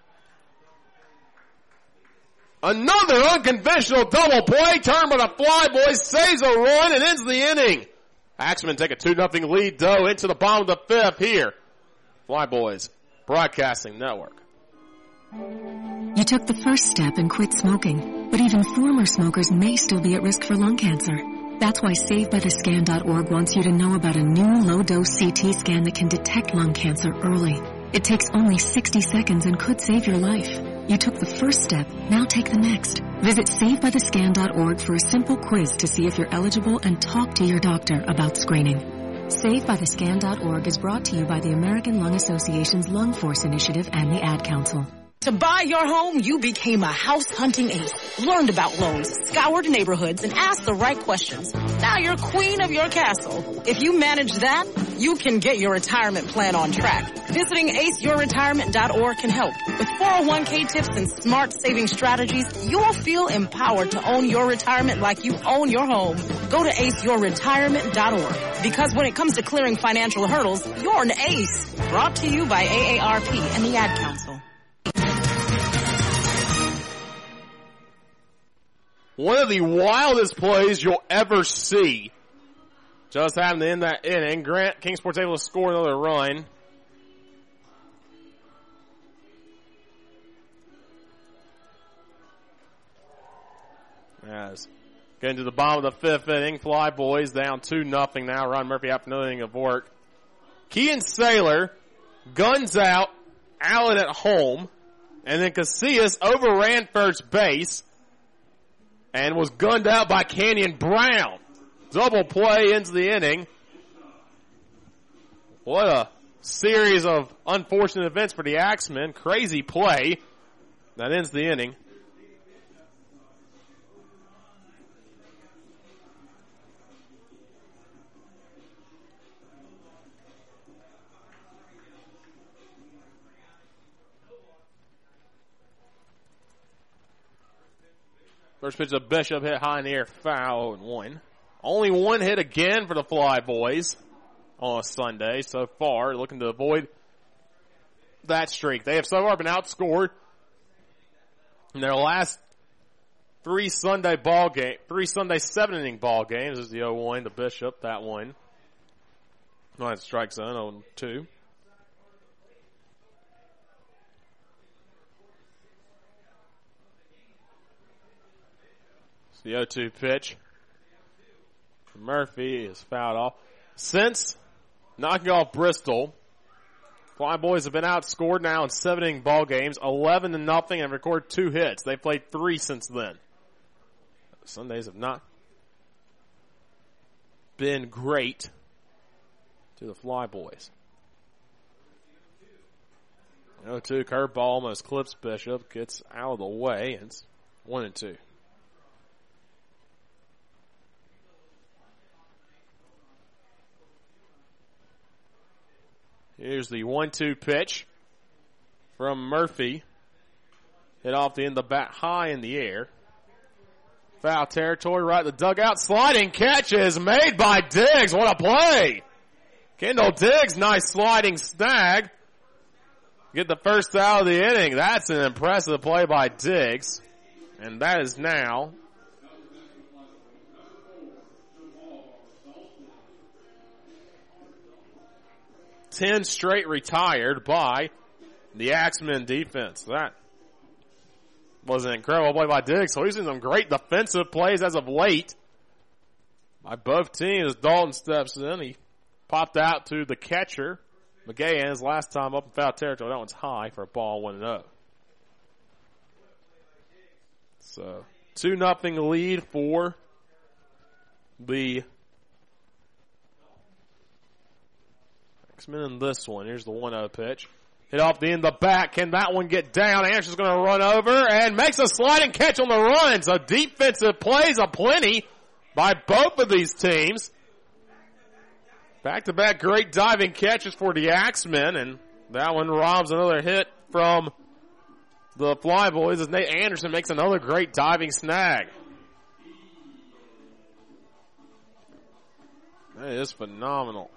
Another unconventional double play turned by the Flyboys, saves a run and ends the inning. Axemen take a 2-0 lead though into the bottom of the 5th here. Flyboys Broadcasting Network. You took the first step and quit smoking, but even former smokers may still be at risk for lung cancer. That's why SaveByTheScan.org wants you to know about a new low-dose CT scan that can detect lung cancer early. It takes only 60 seconds and could save your life. You took the first step, now take the next. Visit SaveByTheScan.org for a simple quiz to see if you're eligible and talk to your doctor about screening. SaveByTheScan.org is brought to you by the American Lung Association's Lung Force Initiative and the Ad Council. To buy your home, you became a house hunting ace, learned about loans, scoured neighborhoods, and asked the right questions. Now you're queen of your castle. If you manage that, you can get your retirement plan on track. Visiting aceyourretirement.org can help. With 401k tips and smart saving strategies, you'll feel empowered to own your retirement like you own your home. Go to aceyourretirement.org. Because when it comes to clearing financial hurdles, you're an ace. Brought to you by AARP and the Ad Council. One of the wildest plays you'll ever see just happened in that inning. Grant Kingsport's able to score another run. As getting to the bottom of the 5th inning, Flyboys down 2-0 now. Ron Murphy after another inning of work. Kean Saylor guns out Allen at home. And then Casillas overran first base and was gunned out by Canyon Brown. Double play ends the inning. What a series of unfortunate events for the Axemen. Crazy play. That ends the inning. First pitch of Bishop hit high in the air, foul, 0-1. Only one hit again for the Fly Boys on a Sunday so far, looking to avoid that streak. They have so far been outscored in their last three Sunday 7-inning ball games. This is the 0-1, the Bishop, that one. No, that's strike zone, 0-2. The 0-2 pitch. Murphy is fouled off. Since knocking off Bristol, Fly Boys have been outscored now in 7-inning ball games, 11-0, and have recorded 2 hits. They've played 3 since then. Sundays have not been great to the Fly Boys. 0-2 curveball almost clips Bishop, gets out of the way, and it's 1-2. Here's the 1-2 pitch from Murphy. Hit off the end of the bat high in the air. Foul territory, right at the dugout. Sliding catch is made by Diggs. What a play! Kendall Diggs, nice sliding snag. Get the first out of the inning. That's an impressive play by Diggs. And that is now ten straight retired by the Axemen defense. That was an incredible play by Diggs. So he's seen some great defensive plays as of late by both teams. As Dalton steps in, he popped out to the catcher, McGahan, his last time up in foul territory. That one's high for a ball, 1-0. So 2-0 lead for the Axemen in this one. Here's the 1-0 pitch. Hit off the end of the bat. Can that one get down? Anderson's going to run over and makes a sliding catch on the run. So defensive plays aplenty by both of these teams. Back-to-back great diving catches for the Axemen, and that one robs another hit from the Fly Boys as Nate Anderson makes another great diving snag. That is phenomenal.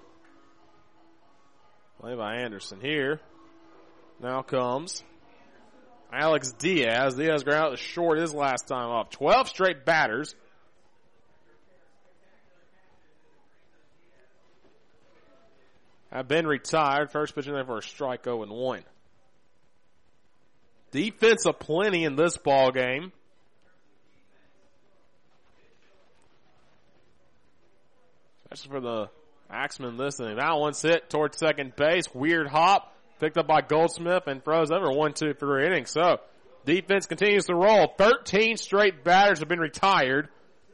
Play by Anderson here. Now comes Alex Diaz. Diaz ground out short his last time up. 12 straight batters. Have been retired. First pitch in there for a strike, 0-1. Defense aplenty in this ball game. Especially for the Axemen listening. That one's hit towards second base. Weird hop. Picked up by Goldsmith and throws over 1-2 for the inning. So, defense continues to roll. 13 straight batters have been retired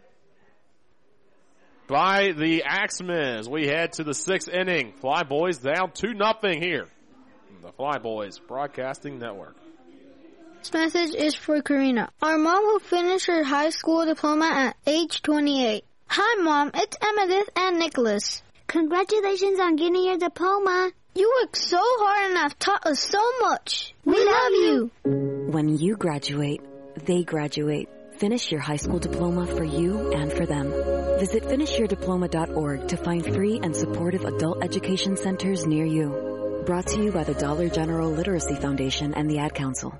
by the Axemen as we head to the 6th inning. Fly Boys down 2-0 here. The Fly Boys Broadcasting Network. This message is for Karina, our mom who finished her high school diploma at age 28. Hi, Mom. It's Emmettith and Nicholas. Congratulations on getting your diploma. You worked so hard and have taught us so much. We love you. When you graduate, they graduate. Finish your high school diploma for you and for them. Visit finishyourdiploma.org to find free and supportive adult education centers near you. Brought to you by the Dollar General Literacy Foundation and the Ad Council.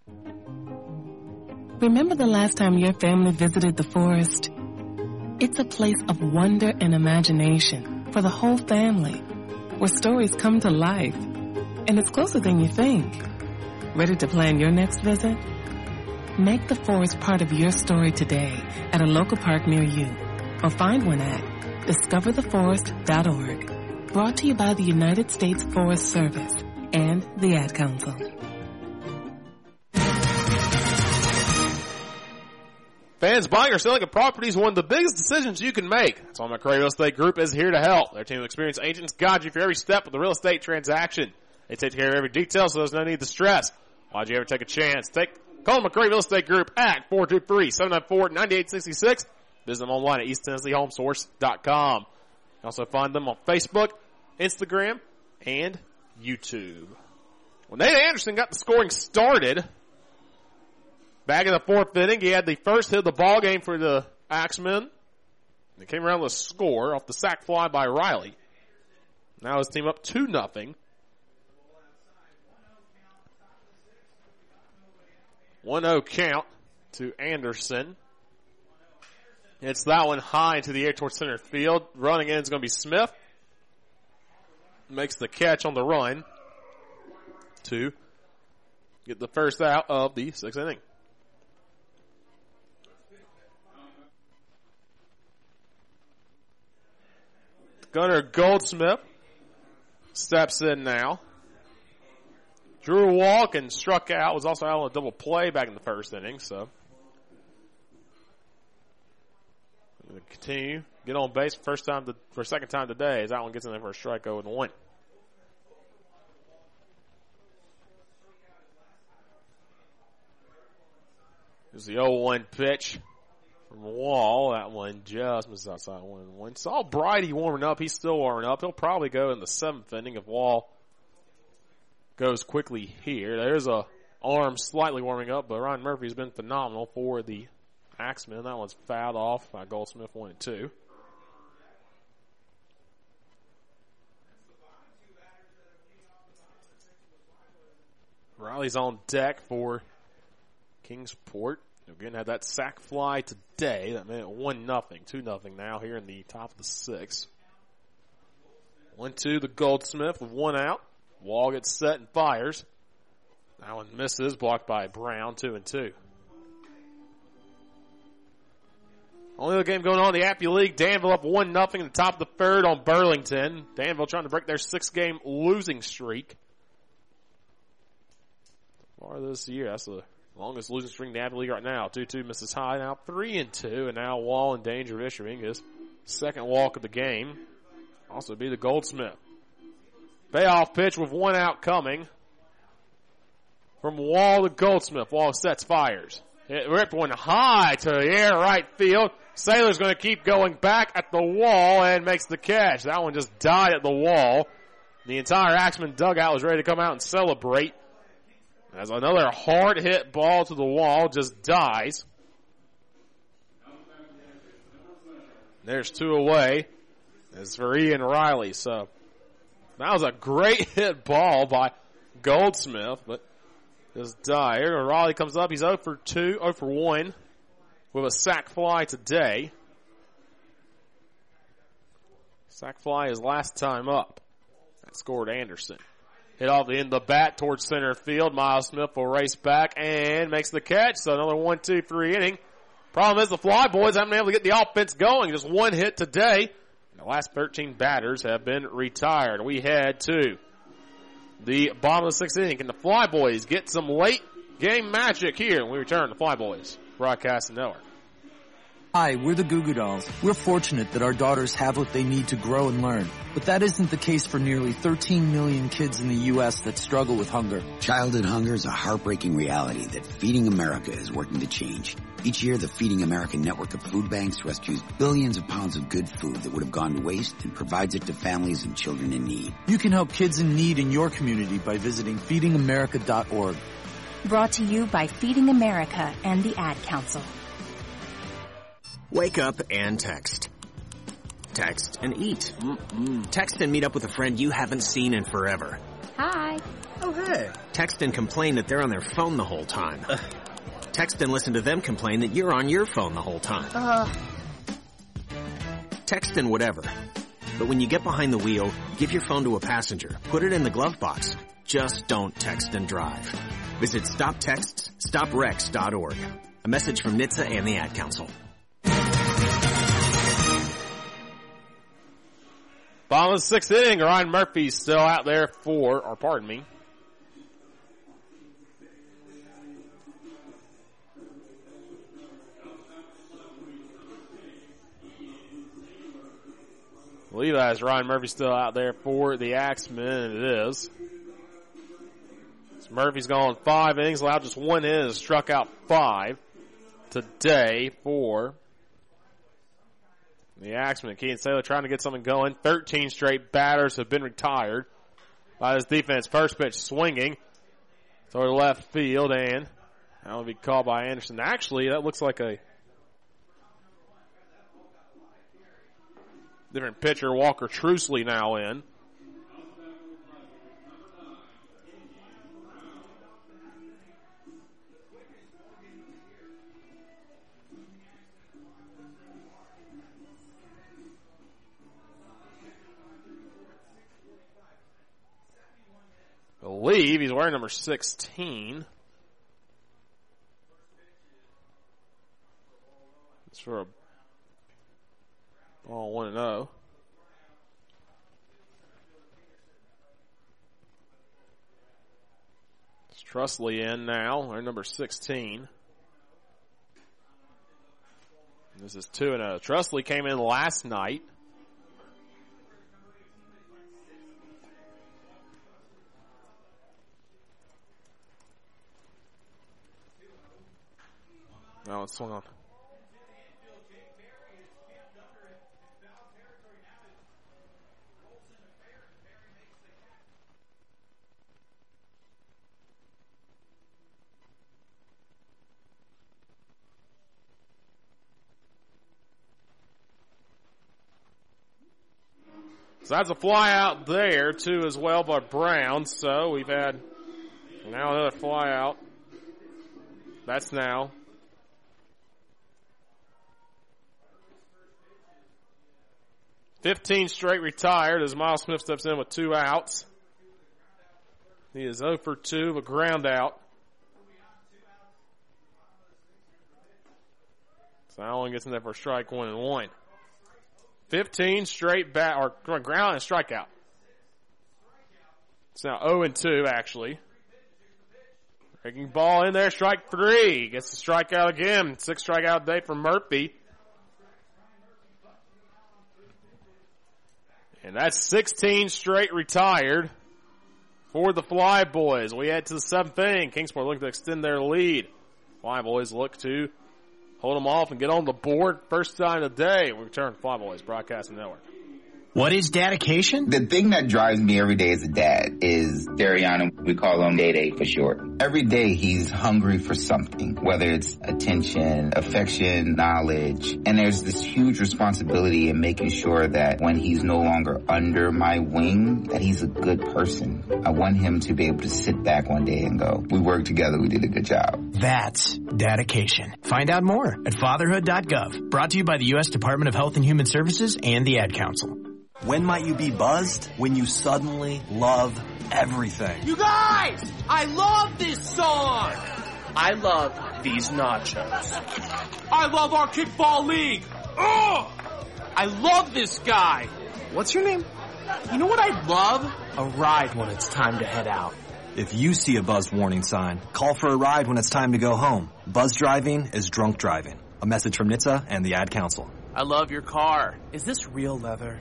Remember the last time your family visited the forest? It's a place of wonder and imagination for the whole family, where stories come to life. And it's closer than you think. Ready to plan your next visit? Make the forest part of your story today at a local park near you, or find one at discovertheforest.org. Brought to you by the United States Forest Service and the Ad Council. Fans buying or selling a property is one of the biggest decisions you can make. That's why McRae Real Estate Group is here to help. Their team of experienced agents guide you through every step of the real estate transaction. They take care of every detail, so there's no need to stress. Why'd you ever take a chance? Call McRae Real Estate Group at 423-794-9866. Visit them online at EastTennesseeHomeSource.com. You also find them on Facebook, Instagram, and YouTube. When Nate Anderson got the scoring started, back in the fourth inning, he had the first hit of the ball game for the Axemen. They came around with a score off the sac fly by Riley. Now his team up 2-0. 1-0 count to Anderson. It's that one high into the air towards center field. Running in is going to be Smith. Makes the catch on the run to get the first out of the sixth inning. Gunnar Goldsmith steps in now. Drew a walk and struck out. Was also out on a double play back in the first inning. So, going to continue. Get on base for second time today as that one gets in there for a strike 0-1. Here's the 0-1 pitch from Wall. That one just misses outside 1-1. Saw Bridie warming up. He's still warming up. He'll probably go in the seventh inning if Wall goes quickly here. There's a arm slightly warming up, but Ryan Murphy's been phenomenal for the Axemen. That one's fouled off by Goldsmith 1-2. Riley's on deck for Kingsport. Again, had that sac fly today. That made it 1-0, 2-0 now here in the top of the sixth. 1-2 the Goldsmith with one out. Wall gets set and fires. That one misses, blocked by Brown, 2-2. Only other game going on in the Appy League. Danville up 1-0 in the top of the third on Burlington. Danville trying to break their 6-game losing streak. Far this year, that's the longest losing streak in the Appy League right now. 2-2 misses high, now 3-2, and now Wall in danger of issuing his second walk of the game. Also be the Goldsmith. Payoff pitch with one out coming from Wall to Goldsmith. Wall sets, fires. It ripped one high to the air right field. Saylor's going to keep going back at the wall and makes the catch. That one just died at the wall. The entire Axemen dugout was ready to come out and celebrate. As another hard hit ball to the wall just dies. There's two away. It's for Ian Riley. So that was a great hit ball by Goldsmith, but just died. Here Riley comes up. He's 0 for 2, 0 for 1 with a sac fly today. Sac fly is last time up. That scored Anderson. Hit off the end of the bat towards center field. Miles Smith will race back and makes the catch. So another 1-2-3 inning. Problem is the Fly Boys haven't been able to get the offense going. Just one hit today. The last 13 batters have been retired. We head to the bottom of the sixth inning. Can the Fly Boys get some late game magic here when we return to Fly Boys Broadcasting Network? Hi, we're the Goo Goo Dolls. We're fortunate that our daughters have what they need to grow and learn. But that isn't the case for nearly 13 million kids in the U.S. that struggle with hunger. Childhood hunger is a heartbreaking reality that Feeding America is working to change. Each year, the Feeding America network of food banks rescues billions of pounds of good food that would have gone to waste and provides it to families and children in need. You can help kids in need in your community by visiting feedingamerica.org. Brought to you by Feeding America and the Ad Council. Wake up and text. Text and eat. Text and meet up with a friend you haven't seen in forever. Hi. Oh, hey. Text and complain that they're on their phone the whole time. Text and listen to them complain that you're on your phone the whole time. Text and whatever. But when you get behind the wheel, give your phone to a passenger. Put it in the glove box. Just don't text and drive. Visit StopTextsStopWrecks.org. A message from NHTSA and the Ad Council. Bottom of the sixth inning, Ryan Murphy's still out there Levi's Ryan Murphy still out there for the Axemen, and it is. So Murphy's gone 5 innings, allowed just 1 hit, and struck out 5 today for the Axemen. Keaton Saylor trying to get something going. 13 straight batters have been retired by this defense. First pitch swinging toward left field, and that will be called by Anderson. Actually, that looks like a different pitcher. Walker Trusley now in. I believe he's wearing number 16. It's for a ball 1-0. It's Trusley in now, or number 16. This is 2-0. Trusley came in last night. No, it's swung on. So that's a fly out there, too, as well by Brown. So we've had now another fly out. That's now 15 straight retired as Miles Smith steps in with 2 outs. He is 0 for 2, a ground out. So Allen gets in there for strike 1-1. 15 straight ground and strikeout. It's now 0-2 actually. Breaking ball in there, strike 3. Gets the strikeout again. 6 strikeout day for Murphy. And that's 16 straight retired for the Fly Boys. We head to the 7th inning. Kingsport looking to extend their lead. Fly Boys look to hold them off and get on the board. First time today. We return to Fly Boys Broadcasting Network. What is dedication? The thing that drives me every day as a dad is Dariana. We call him Day Day for short. Every day he's hungry for something, whether it's attention, affection, knowledge. And there's this huge responsibility in making sure that when he's no longer under my wing, that he's a good person. I want him to be able to sit back one day and go, we worked together, we did a good job. That's dedication. Find out more at fatherhood.gov. Brought to you by the U.S. Department of Health and Human Services and the Ad Council. When might you be buzzed? When you suddenly love everything. You guys! I love this song! I love these nachos. I love our kickball league! Ugh! I love this guy! What's your name? You know what I love? A ride when it's time to head out. If you see a buzzed warning sign, call for a ride when it's time to go home. Buzz driving is drunk driving. A message from NHTSA and the Ad Council. I love your car. Is this real leather?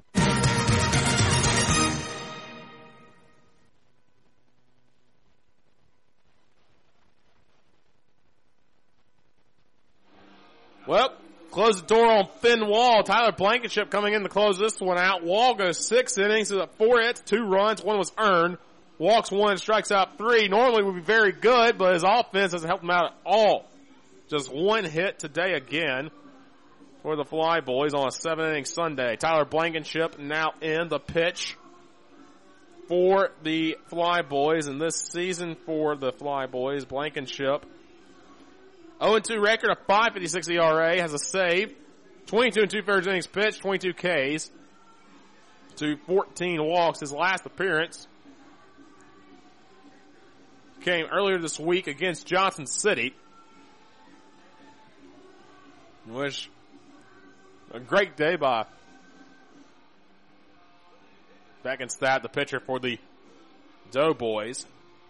Well, close the door on Finn Wall. Tyler Blankenship coming in to close this one out. Wall goes 6 innings, 4 hits, 2 runs, 1 was earned. Walks 1, strikes out 3. Normally would be very good, but his offense doesn't help him out at all. Just 1 hit today again for the Fly Boys on a 7-inning Sunday. Tyler Blankenship now in the pitch for the Fly Boys. And this season for the Fly Boys, Blankenship 0-2 record, a 5.56 ERA, has a save, 22 2/3 innings pitched, 22 Ks to 14 walks. His last appearance came earlier this week against Johnson City. It was a great day by Beckenstadt, the pitcher for the Doughboys.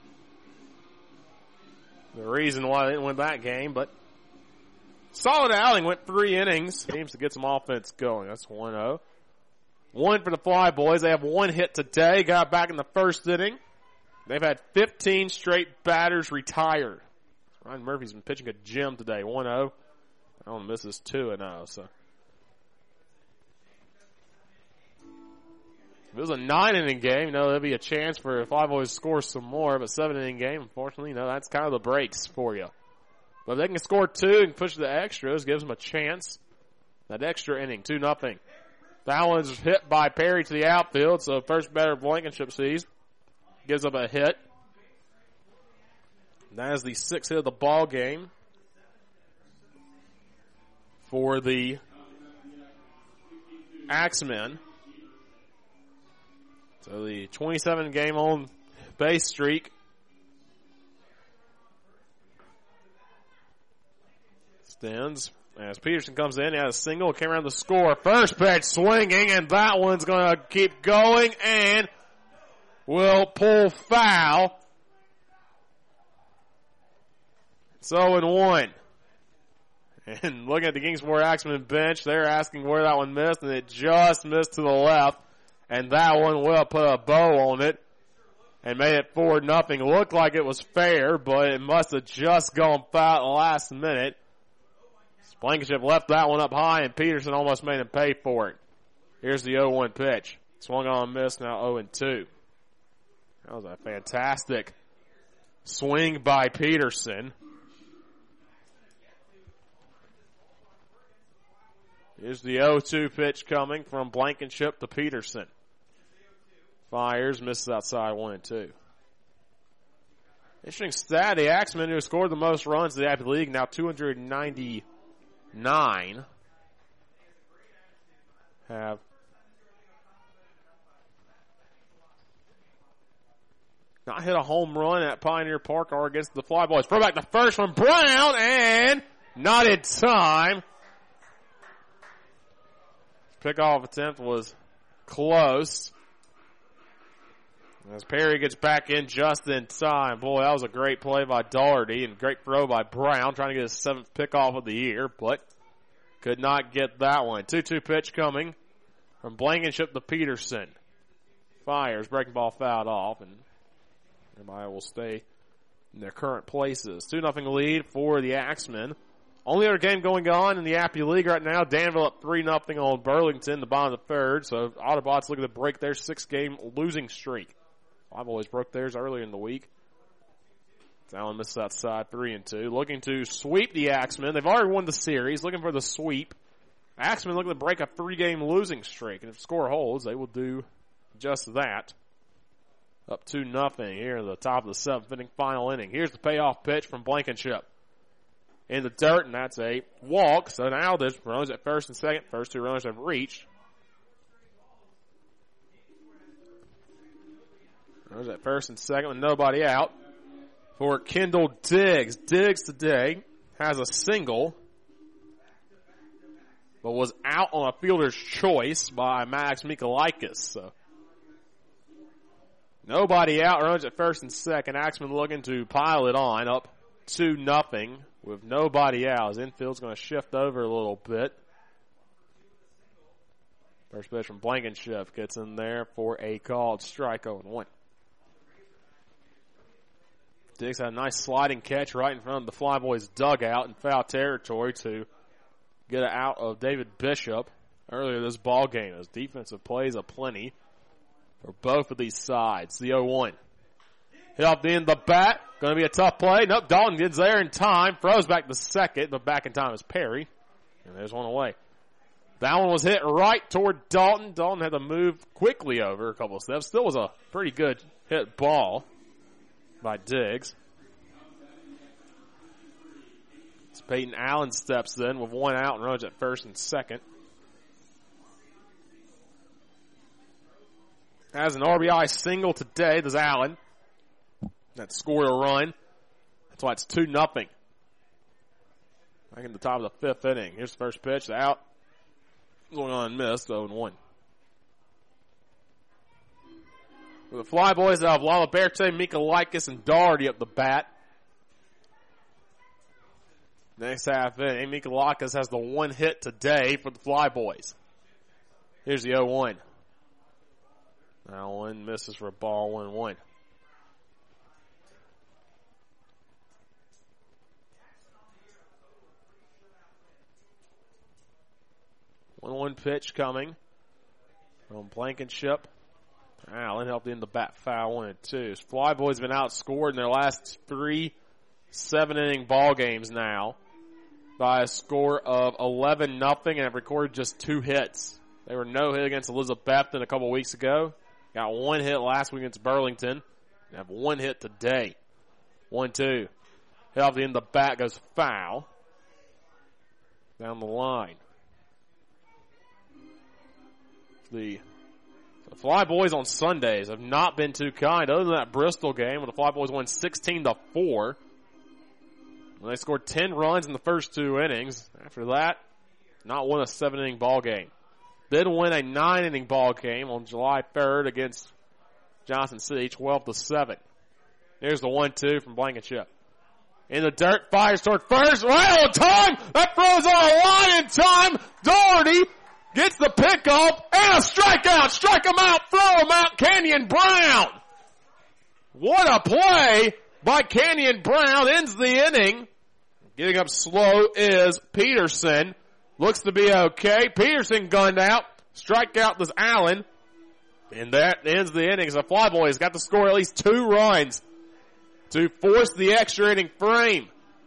The reason why they didn't win that game, but solid outing, went 3 innings. Seems to get some offense going. That's 1-0. 1 for the Flyboys. They have 1 hit today. Got back in the first inning. They've had 15 straight batters retired. Ryan Murphy's been pitching a gem today. 1-0. Allen misses 2-0. So if it was a 9-inning game, there'd be a chance for Flyboys to score some more. But 7-inning game, unfortunately, that's kind of the breaks for you. But if they can score 2 and push the extras, gives them a chance. That extra inning, 2-0. That one's hit by Perry to the outfield, so first batter Blankenship sees. Gives up a hit. That is the 6th hit of the ball game for the Axemen. So the 27-game on base streak extends as Peterson comes in. He has a single, came around the score. First pitch swinging, and that one's going to keep going and will pull foul. It's 0-1. And looking at the Kingsport Axemen bench, they're asking where that one missed, and it just missed to the left. And that one will put a bow on it and made it 4-0. Looked like it was fair, but it must have just gone foul at the last minute. Blankenship left that one up high, and Peterson almost made him pay for it. Here's the 0-1 pitch. Swung on a miss, now 0-2. That was a fantastic swing by Peterson. Here's the 0-2 pitch coming from Blankenship to Peterson. Fires, misses outside 1-2. Interesting stat, the Axemen, who scored the most runs in the Happy League, now 299, have not hit a home run at Pioneer Park or against the Flyboys. Throw back the first one, Brown, and not in time. Pickoff attempt was close. As Perry gets back in just in time. Boy, that was a great play by Daugherty and great throw by Brown, trying to get his 7th pickoff of the year, but could not get that one. 2-2 pitch coming from Blankenship to Peterson. Fires, breaking ball fouled off, and everybody will stay in their current places. 2-0 lead for the Axemen. Only other game going on in the Appy League right now. Danville up 3-0 on Burlington, the bottom of the third. So Autobots looking to break their 6-game losing streak. Flyboys broke theirs earlier in the week. Allen misses outside 3-2. Looking to sweep the Axemen. They've already won the series. Looking for the sweep. Axemen looking to break a 3-game losing streak. And if the score holds, they will do just that. Up 2-0 here in the top of the 7th inning, final inning. Here's the payoff pitch from Blankenship. In the dirt, and that's a walk. So now there's runners at first and second. First 2 runners have reached. Runners at first and second with nobody out for Kendall Diggs. Diggs today has a single, but was out on a fielder's choice by Max Mikolaitis. So nobody out. Runners at first and second. Axemen looking to pile it on, up 2-0 with nobody out. His infield's going to shift over a little bit. First pitch from Blankenship gets in there for a called strike 0-1. Diggs had a nice sliding catch right in front of the Flyboys dugout in foul territory to get it out of David Bishop earlier this ball game. Those defensive plays aplenty for both of these sides. The 0-1. Hit off the end of the bat. Going to be a tough play. Nope, Dalton gets there in time. Throws back to second, but back in time is Perry. And there's one away. That one was hit right toward Dalton. Dalton had to move quickly over a couple of steps. Still was a pretty good hit ball by Diggs. It's Peyton Allen steps in with one out and runs at first and second. Has an RBI single today, does Allen. That scored a run. That's why it's 2-0. Back in the top of the 5th inning. Here's the first pitch, out. Going on and missed, 0-1. The Flyboys have Laliberte, Mikolaitis, and Daugherty up the bat. Next half inning, Mikolaitis has the one hit today for the Flyboys. Here's the 0-1. Now one misses for a ball, 1-1. One pitch coming from Blankenship. Allen helped in the bat foul, 1-2. Flyboys been outscored in their last 3 7-inning ball games now by a score of 11-0 and have recorded just 2 hits. They were no hit against Elizabethton a couple weeks ago. Got 1 hit last week against Burlington. They have 1 hit today. 1-2. Hit off the end of the bat, goes foul. Down the line. The Flyboys on Sundays have not been too kind. Other than that Bristol game, when the Flyboys won 16-4. They scored 10 runs in the first 2 innings. After that, not won a 7-inning ball game. Did win a 9-inning ball game on July 3rd against Johnson City, 12-7. Here's the 1-2 from Blankenship. In the dirt, fires toward first, right on time. That throws on a line in time. Doherty gets the pickoff and a strikeout. Strike him out, throw him out, Canyon Brown. What a play by Canyon Brown. Ends the inning. Getting up slow is Peterson. Looks to be okay. Peterson gunned out. Strikeout was Allen. And that ends the inning. The Flyboys got to score at least 2 runs to force the extra inning frame.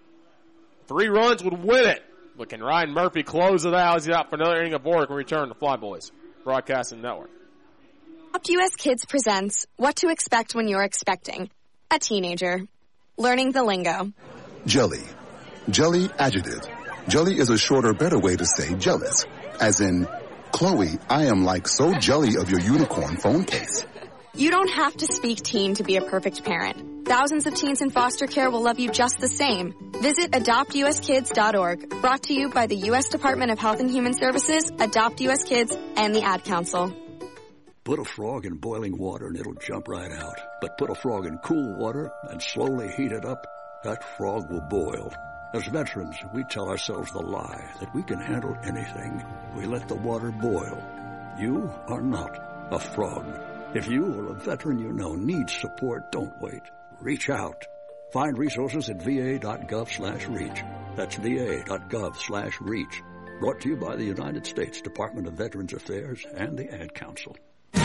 3 runs would win it. But can Ryan Murphy close it out? He's out for another inning of work and return to Flyboys Broadcasting Network. Adopt US Kids presents What to Expect When You're Expecting a Teenager. Learning the lingo. Jelly. Jelly adjective. Jelly is a shorter, better way to say jealous. As in, Chloe, I am like so jelly of your unicorn phone case. You don't have to speak teen to be a perfect parent. Thousands of teens in foster care will love you just the same. Visit adoptuskids.org. Brought to you by the U.S. Department of Health and Human Services, Adopt US Kids, and the Ad Council. Put a frog in boiling water and it'll jump right out. But put a frog in cool water and slowly heat it up, that frog will boil. As veterans, we tell ourselves the lie that we can handle anything. We let the water boil. You are not a frog. If you or a veteran you know needs support, don't wait. Reach out. Find resources at va.gov/reach. That's va.gov/reach. Brought to you by the United States Department of Veterans Affairs and the Ad Council.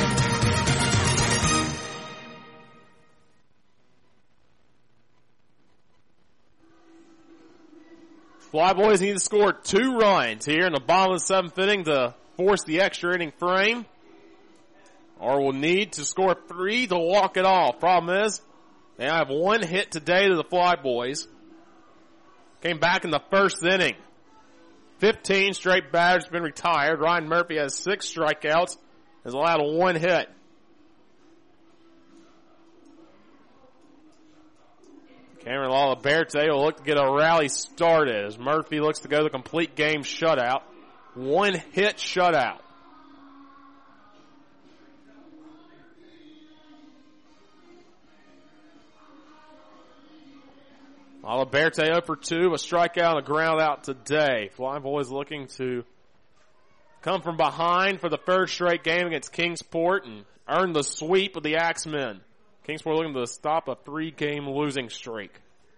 Flyboys need to score 2 runs here in the bottom of the 7th inning to force the extra inning frame. Or will need to score 3 to walk it off. Problem is, they have 1 hit today to the Flyboys. Came back in the first inning. 15 straight batters been retired. Ryan Murphy has 6 strikeouts. Has allowed 1 hit. Cameron Laliberte will look to get a rally started as Murphy looks to go the complete game shutout. 1 hit shutout. Laliberte 0 for 2, a strikeout and a ground out today. Flyboys looking to come from behind for the first straight game against Kingsport and earn the sweep of the Axemen. Kingsport looking to stop a 3-game losing streak.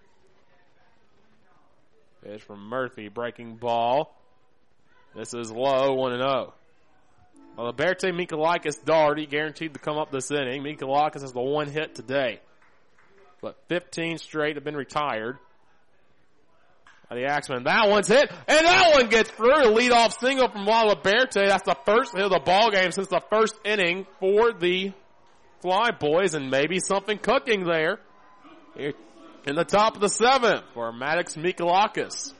Pitch from Murphy, breaking ball. This is low, 1-0. Laliberte, Mikalakis, Doherty guaranteed to come up this inning. Mikalakis has the 1 hit today. But 15 straight have been retired by the Axemen. That one's hit, and that one gets through. A leadoff single from Laliberte. That's the first hit of the ball game since the first inning for the Flyboys, and maybe something cooking there here in the top of the 7th for Maddox Mikalakis.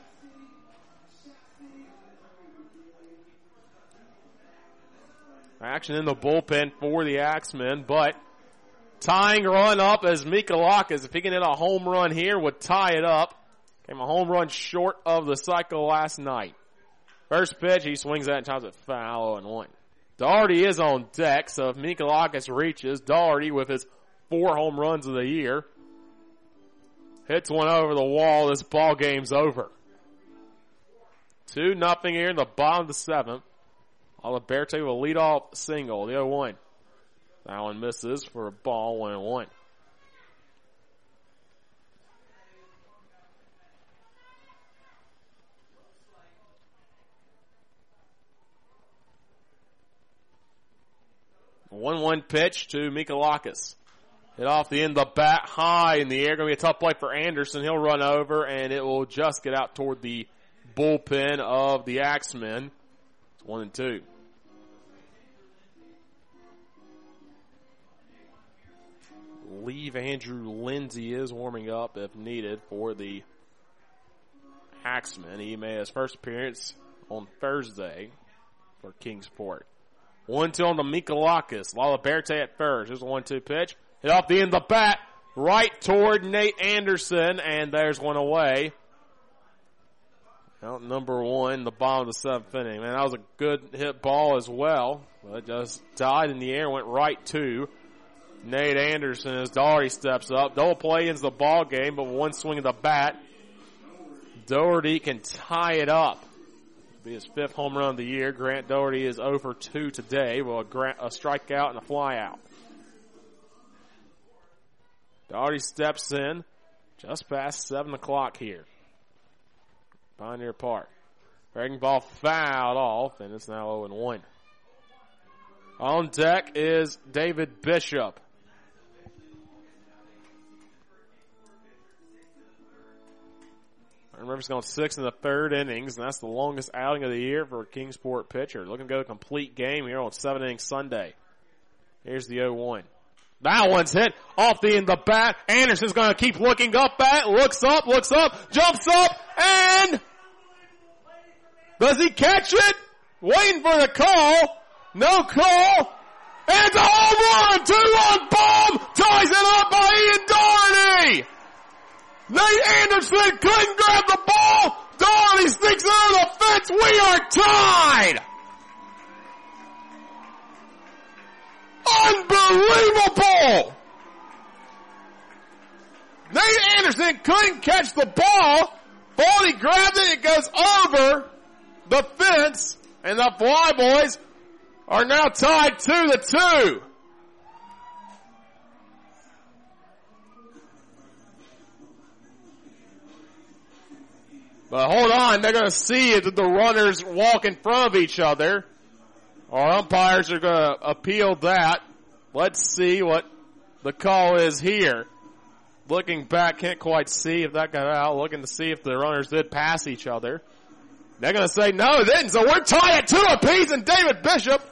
Action in the bullpen for the Axemen, but tying run up as Mikalakis, if he can hit a home run here, would tie it up. Came a home run short of the cycle last night. First pitch, he swings that and times it foul 0-1. Doherty is on deck, so if Mikalakis reaches, Doherty with his 4 home runs of the year, hits one over the wall, this ball game's over. 2-0 here in the bottom of the 7th. Laliberte will lead off single, the 0-1. That one misses for a ball, 1-1. A 1-1 pitch to Mikalakis. Hit off the end of the bat, high in the air. Going to be a tough play for Anderson. He'll run over, and it will just get out toward the bullpen of the Axemen. It's 1-2. I believe Andrew Lindsay is warming up if needed for the Axemen. He made his first appearance on Thursday for Kingsport. 1-2 on the Mikalakis. Lala Berte at first. Here's a 1-2 pitch. Hit off the end of the bat, right toward Nate Anderson, and there's one away. Out number 1, the bottom of the 7th inning. Man, that was a good hit ball as well. But it just died in the air, went right to Nate Anderson as Doherty steps up. Double play ends the ball game, but one swing of the bat, Doherty can tie it up. It'll be his 5th home run of the year. Grant Doherty is 0 for 2 today with a strikeout and a flyout. Doherty steps in just past 7 o'clock here. Pioneer Park. Breaking ball fouled off, and it's now 0-1. On deck is David Bishop. Remember, he's gone 6 in the 3rd innings, and that's the longest outing of the year for a Kingsport pitcher. Looking to go a complete game here on 7-inning Sunday. Here's the 0-1. That one's hit off the end of the bat. Anderson's going to keep looking up at, looks up, jumps up, and does he catch it? Waiting for the call. No call. And it's a home run. 2-run bomb. Ties it up by Ian Doherty. Nate Anderson couldn't grab the ball. Doherty sneaks it over the fence. We are tied. Unbelievable! Nate Anderson couldn't catch the ball. Thought he grabbed it. It goes over the fence. And the Flyboys are now tied 2-2. But hold on. They're going to see if the runners walk in front of each other. Our umpires are going to appeal that. Let's see what the call is here. Looking back, can't quite see if that got out. Looking to see if the runners did pass each other. They're going to say no, it didn't. So we're tied at 2 apiece, and David Bishop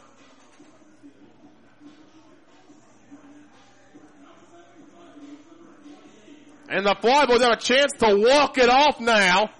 and the Flyboys have a chance to walk it off now.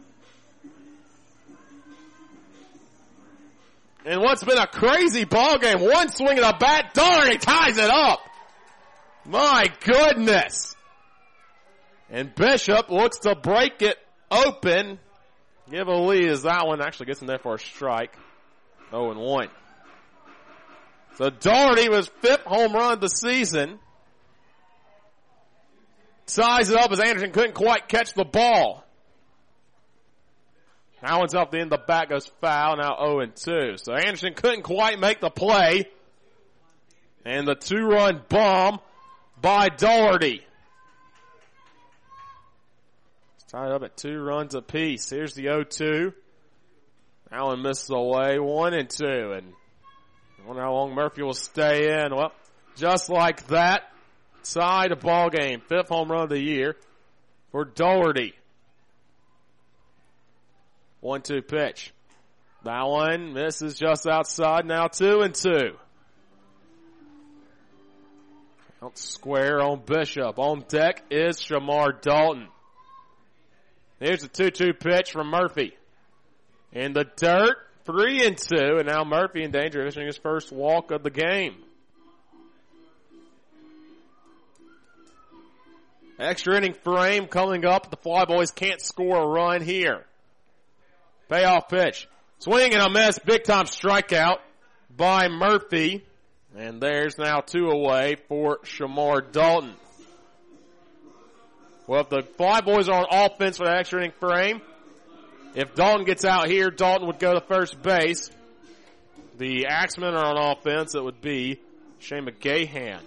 And what's been a crazy ball game, one swing of the bat, Doherty ties it up. My goodness. And Bishop looks to break it open. Give a lead as that one actually gets in there for a strike. 0-1. So Doherty was 5th home run of the season. Ties it up as Anderson couldn't quite catch the ball. That one's up the end. The bat goes foul. Now 0-2. So Anderson couldn't quite make the play. And the 2-run bomb by Doherty. It's tied up at 2 runs apiece. Here's the 0-2. That one misses away. 1-2. And I wonder how long Murphy will stay in. Well, just like that, tied a ball game. 5th home run of the year for Doherty. 1-2 pitch. That one misses just outside. Now 2-2. Out square on Bishop. On deck is Shamar Dalton. Here's a 2-2 pitch from Murphy. In the dirt, 3-2. And now Murphy in danger of issuing his first walk of the game. Extra inning frame coming up. The Flyboys can't score a run here. Payoff pitch. Swing and a miss. Big time strikeout by Murphy. And there's now 2 away for Shamar Dalton. Well, if the Flyboys are on offense for the extra inning frame, if Dalton gets out here, Dalton would go to first base. The Axemen are on offense. It would be Shane McGahan.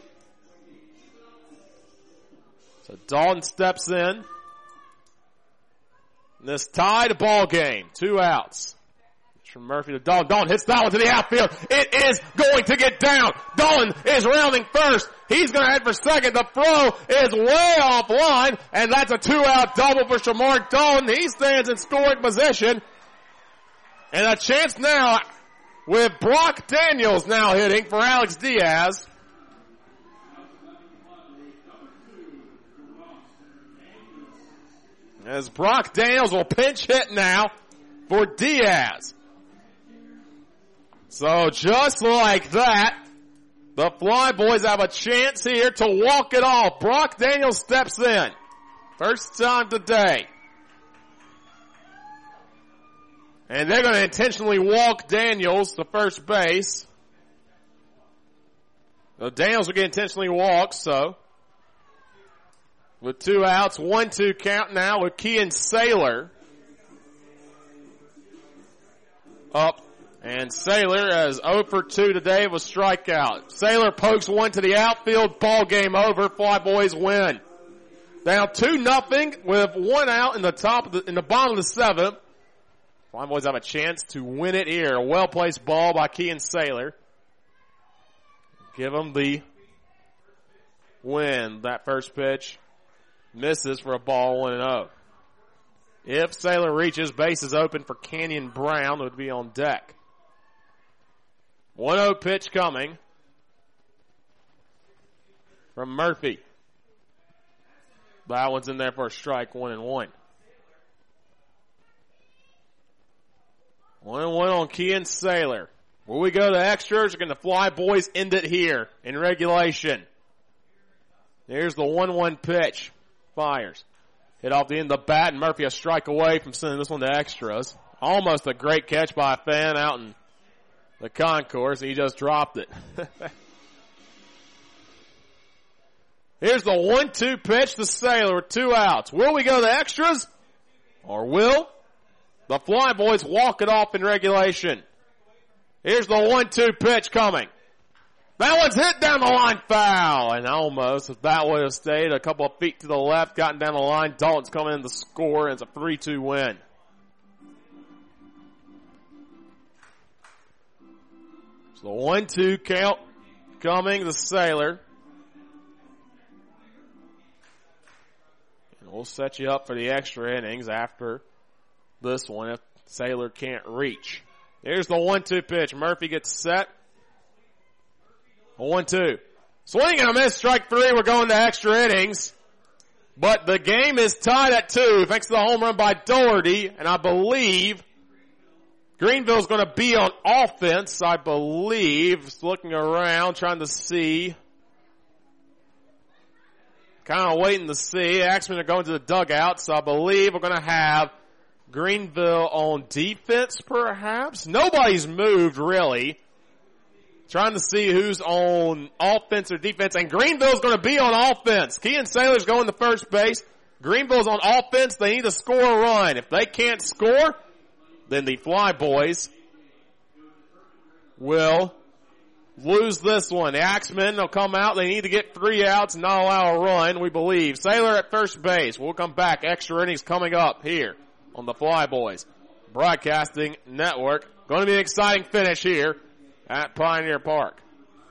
So Dalton steps in. This tied ball game. 2 outs. From Murphy to Dalton. Dalton hits that one to the outfield. It is going to get down. Dalton is rounding first. He's going to head for second. The throw is way offline, and that's a 2-out double for Shamar Dalton. He stands in scoring position. And a chance now with Brock Daniels now hitting for Alex Diaz. As Brock Daniels will pinch hit now for Diaz. So just like that, the Fly Boys have a chance here to walk it off. Brock Daniels steps in. First time today. And they're going to intentionally walk Daniels to first base. So Daniels will get intentionally walked, so. With 2 outs, 1-2 count now with Kean Saylor up. And Saylor is 0 for 2 today with strikeout. Saylor pokes one to the outfield. Ball game over. Fly Boys win. Down 2-0 with 1 out in the bottom of the 7th. Fly Boys have a chance to win it here. A well-placed ball by Kean Saylor. Give them the win. That first pitch misses for a ball 1-0. If Saylor reaches, base is open for Canyon Brown, who would be on deck. 1-0 pitch coming from Murphy. That one's in there for a strike, 1-1. 1-1 on Kean Saylor. Will we go to extras, or can the Fly Boys end it here in regulation? Here's the 1-1 pitch. Fires. Hit off the end of the bat, and Murphy a strike away from sending this one to extras. Almost a great catch by a fan out in the concourse, and he just dropped it. Here's the 1-2 pitch to Saylor with 2 outs. Will we go to extras? Or will the Fly Boys walk it off in regulation? Here's the 1-2 pitch coming. That one's hit down the line, foul. And almost, if that would have stayed a couple of feet to the left, gotten down the line, Dalton's coming in to score, and it's a 3-2 win. So the 1-2 count coming to Saylor. And we'll set you up for the extra innings after this one if Saylor can't reach. Here's the 1-2 pitch. Murphy gets set. A 1-2. Swing and a miss, strike 3. We're going to extra innings. But the game is tied at 2 thanks to the home run by Doherty. And I believe Greenville's going to be on offense, I believe. Just looking around, trying to see. Kind of waiting to see. Axemen are going to the dugout, so I believe we're going to have Greenville on defense, perhaps. Nobody's moved, really. Trying to see who's on offense or defense. And Greenville's going to be on offense. Kean Saylor's going to first base. Greenville's on offense. They need to score a run. If they can't score, then the Fly Boys will lose this one. The Axemen will come out. They need to get 3 outs and not allow a run, we believe. Saylor at first base. We'll come back. Extra innings coming up here on the Fly Boys Broadcasting Network. Going to be an exciting finish here at Pioneer Park.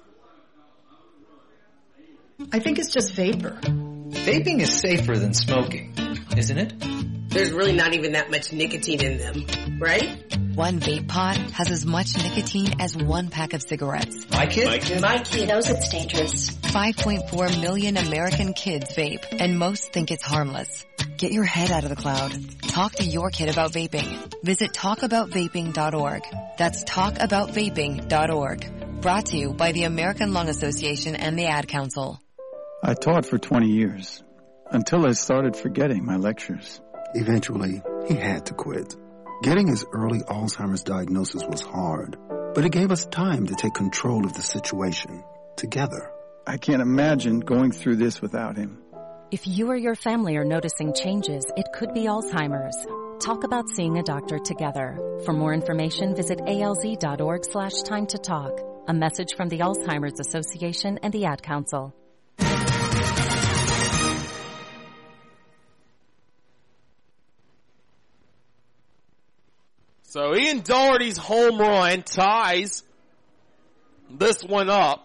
I think it's just vapor. Vaping is safer than smoking, isn't it? There's really not even that much nicotine in them, right? One vape pod has as much nicotine as 1 pack of cigarettes. My kid knows it's dangerous. 5.4 million American kids vape, and most think it's harmless. Get your head out of the cloud. Talk to your kid about vaping. Visit talkaboutvaping.org. That's talkaboutvaping.org. Brought to you by the American Lung Association and the Ad Council. I taught for 20 years, until I started forgetting my lectures. Eventually, he had to quit. Getting his early Alzheimer's diagnosis was hard, but it gave us time to take control of the situation together. I can't imagine going through this without him. If you or your family are noticing changes, it could be Alzheimer's. Talk about seeing a doctor together. For more information, visit alz.org/time to talk. A message from the Alzheimer's Association and the Ad Council. So Ian Doherty's home run ties this one up.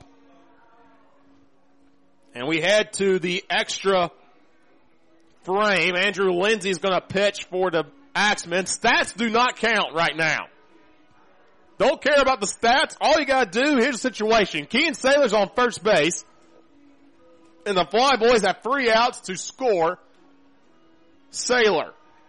And we head to the extra frame. Andrew Lindsay's going to pitch for the Axemen. Stats do not count right now. Don't care about the stats. All you got to do, here's the situation. Kean Saylor's on first base. And the Fly Boys have 3 outs to score Saylor.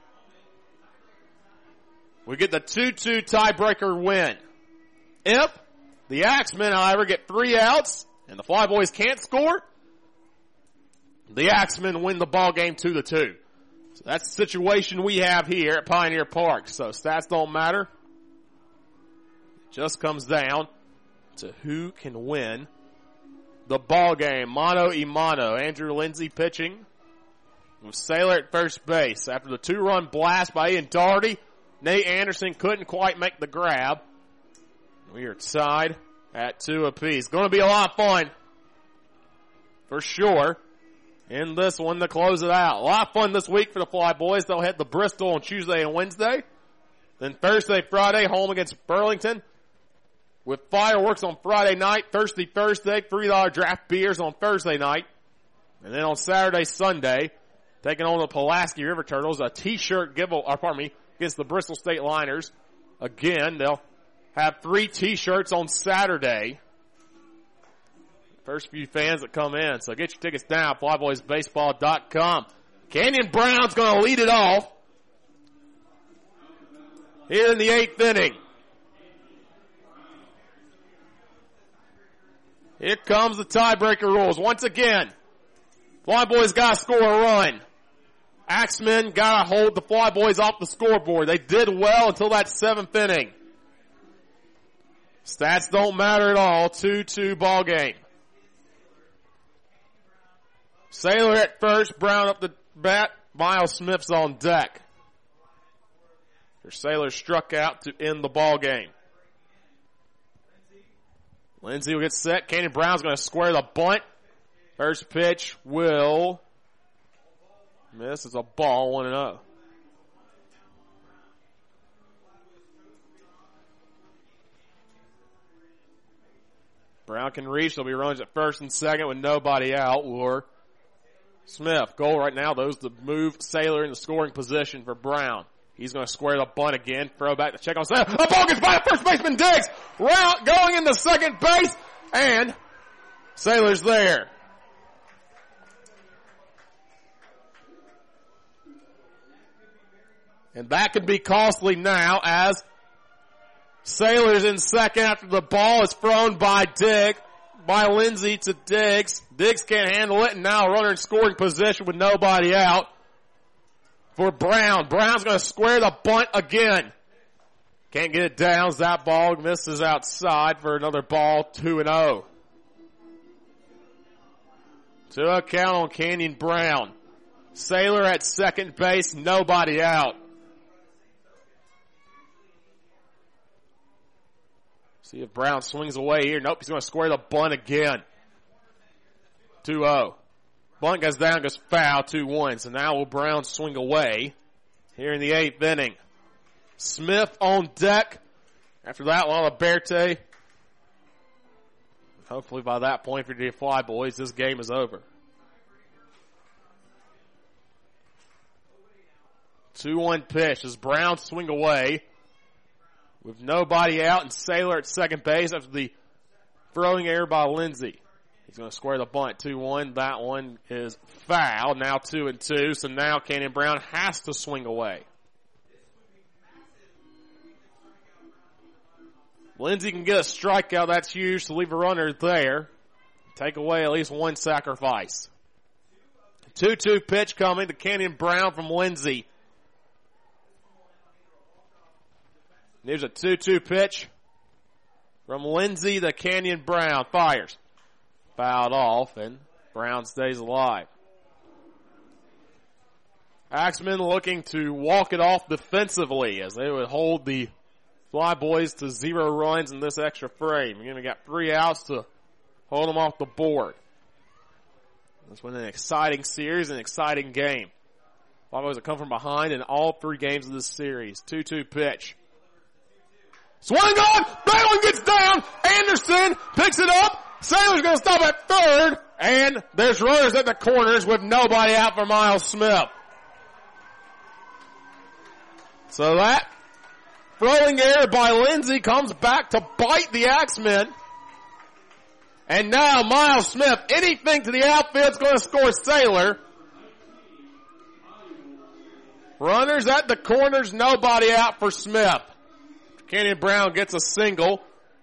We get the 2-2 tiebreaker win. If the Axemen, however, get 3 outs and the Fly Boys can't score, the Axemen win the ball game 2-2. So that's the situation we have here at Pioneer Park. So stats don't matter. It just comes down to who can win the ball game. Mano a mano. Andrew Lindsay pitching with Saylor at first base. After the 2-run blast by Ian Doherty, Nate Anderson couldn't quite make the grab. We are tied at 2 apiece. Going to be a lot of fun, for sure, in this one to close it out. A lot of fun this week for the Fly Boys. They'll head to Bristol on Tuesday and Wednesday. Then Thursday, Friday, home against Burlington. With fireworks on Friday night, Thursday, $3 draft beers on Thursday night. And then on Saturday, Sunday, taking on the Pulaski River Turtles, a t-shirt against the Bristol State Liners. Again, they'll have 3 t-shirts on Saturday. First few fans that come in. So get your tickets now, flyboysbaseball.com. Canyon Brown's going to lead it off here in the 8th inning. Here comes the tiebreaker rules. Once again, Fly Boys got to score a run. Axemen got to hold the Fly Boys off the scoreboard. They did well until that 7th inning. Stats don't matter at all. 2-2 ball game. Saylor at first, Brown up the bat. Miles Smith's on deck. Saylor struck out to end the ball game. Lindsay will get set. Canyon Brown's going to square the bunt. First pitch will miss. It's a ball, 1-0. Brown can reach. There'll be runs at first and second with nobody out. Or Smith. Goal right now, those to move Saylor in the scoring position for Brown. He's going to square the bunt again. Throw back to check on center. The ball gets by the first baseman Diggs. Route going into second base. And Saylor's there. And that could be costly now as Saylor's in second after the ball is thrown by Lindsay to Diggs. Diggs can't handle it, and now a runner in scoring position with nobody out for Brown. Brown's going to square the bunt again. Can't get it down. That ball misses outside for another ball, 2-0. To a count on Canyon Brown. Saylor at second base, nobody out. See if Brown swings away here. Nope, he's going to square the bunt again. 2-0. Bunt goes down, goes foul, 2-1. So now will Brown swing away here in the 8th inning. Smith on deck. After that, Laliberte. Hopefully by that point for the Fly Boys, this game is over. 2-1 pitch as Brown swing away with nobody out and Saylor at second base after the throwing error by Lindsay. He's going to square the bunt, 2-1. That one is foul. Now 2-2. So now Canyon Brown has to swing away. Lindsay can get a strikeout. That's huge to leave a runner there. Take away at least one sacrifice. 2-2 pitch coming to Canyon Brown from Lindsay. There's a 2-2 pitch from Lindsay to Canyon Brown. Fires. Fouled off, and Brown stays alive. Axemen looking to walk it off defensively as they would hold the Flyboys to 0 runs in this extra frame. Again, we got 3 outs to hold them off the board. This was an exciting series, an exciting game. Flyboys have come from behind in all 3 games of this series. 2-2 pitch. Swing on! Balin gets down! Anderson picks it up! Sailor's gonna stop at third! And there's runners at the corners with nobody out for Miles Smith. So that throwing error by Lindsey comes back to bite the Axemen. And now Miles Smith, anything to the outfield's going to score Sailor. Runners at the corners, nobody out for Smith. Kenyon Brown gets a single.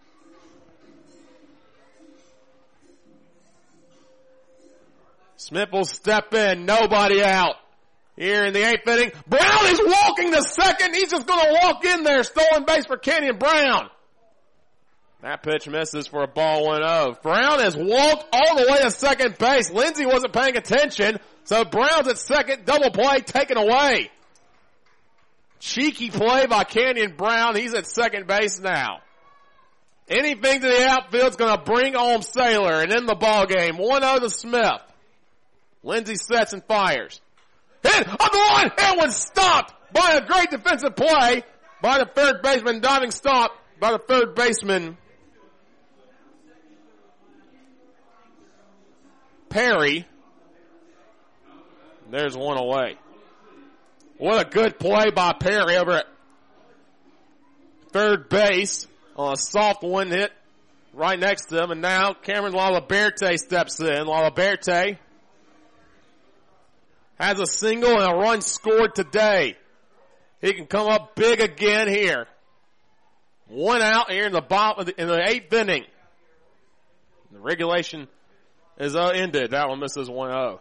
Smith will step in, nobody out. Here in the 8th inning, Brown is walking to second. He's just going to walk in there. Stolen base for Kenyon Brown. That pitch misses for a ball 1-0. Brown has walked all the way to second base. Lindsey wasn't paying attention, so Brown's at second. Double play taken away. Cheeky play by Kenyon Brown. He's at second base now. Anything to the outfield's going to bring home Sailor and end the ball game. 1-0 to Smith. Lindsey sets and fires. Hit on the line. That was stopped by a great defensive play by the third baseman. Diving stop by the third baseman. Perry. There's one away. What a good play by Perry over at third base on a soft one hit right next to him. And now Cameron Laliberte steps in. Laliberte has a single and a run scored today. He can come up big again here. 1 out here in the bottom in the 8th inning. The regulation is ended. That one misses 1-0.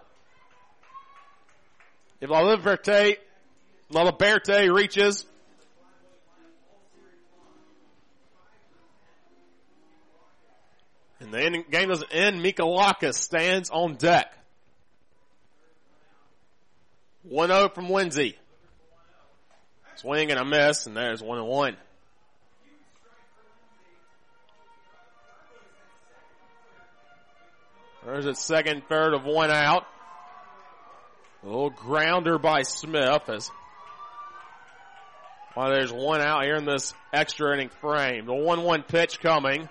If Laliberte reaches, and the game doesn't end, Mikalakis stands on deck. 1-0 from Lindsey. Swing and a miss, and there's 1-1. There's a second, third of 1 out. A little grounder by Smith there's 1 out here in this extra inning frame. The 1-1 pitch coming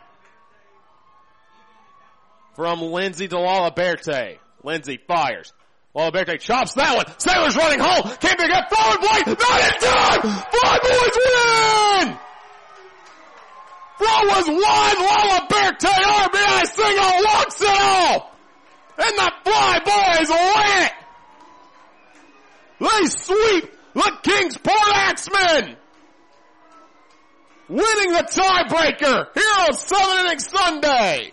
from Lindsey to Laliberte. Lindsey fires. Laliberte chops that one. Sailor's running home. Can't pick up. Forward play. Not in time. Flyboys win. Throw was one. Laliberte RBI single walks it off. And the Flyboys win it. They sweep the Kingsport Axemen. Winning the tiebreaker here on 7th Inning Sunday.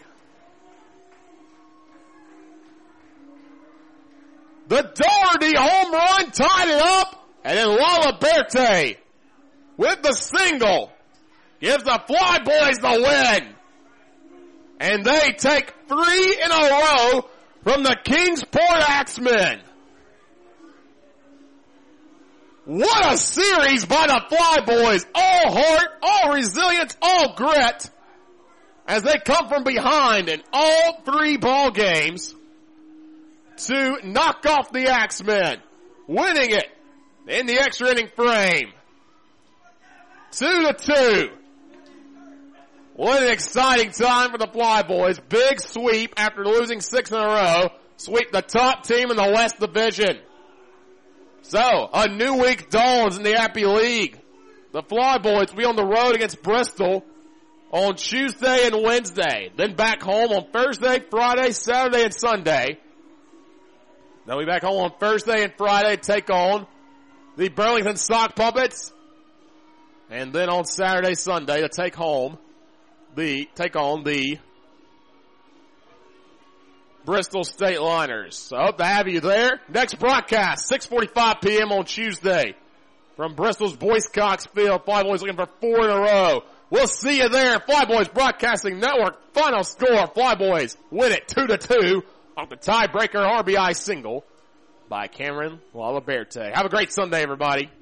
The Doherty home run tied it up, and then Laliberte with the single gives the Flyboys the win. And they take 3 in a row from the Kingsport Axemen. What a series by the Flyboys. All heart, all resilience, all grit as they come from behind in all 3 ball games to knock off the Axemen, winning it in the extra inning frame. 2-2. What an exciting time for the Flyboys. Big sweep after losing 6 in a row. Sweep the top team in the West Division. So, a new week dawns in the Appy League. The Flyboys will be on the road against Bristol on Tuesday and Wednesday. Then back home on Thursday, Friday, Saturday, and Sunday. They'll be back home on Thursday and Friday to take on the Burlington Sock Puppets. And then on Saturday, Sunday to take on the Bristol State Liners. So I hope to have you there. Next broadcast, 6:45 p.m. on Tuesday from Bristol's Boyce Cox Field. Flyboys looking for 4 in a row. We'll see you there. Flyboys Broadcasting Network. Final score, Flyboys win it 2-2 off the tiebreaker RBI single by Cameron Laliberte. Have a great Sunday, everybody.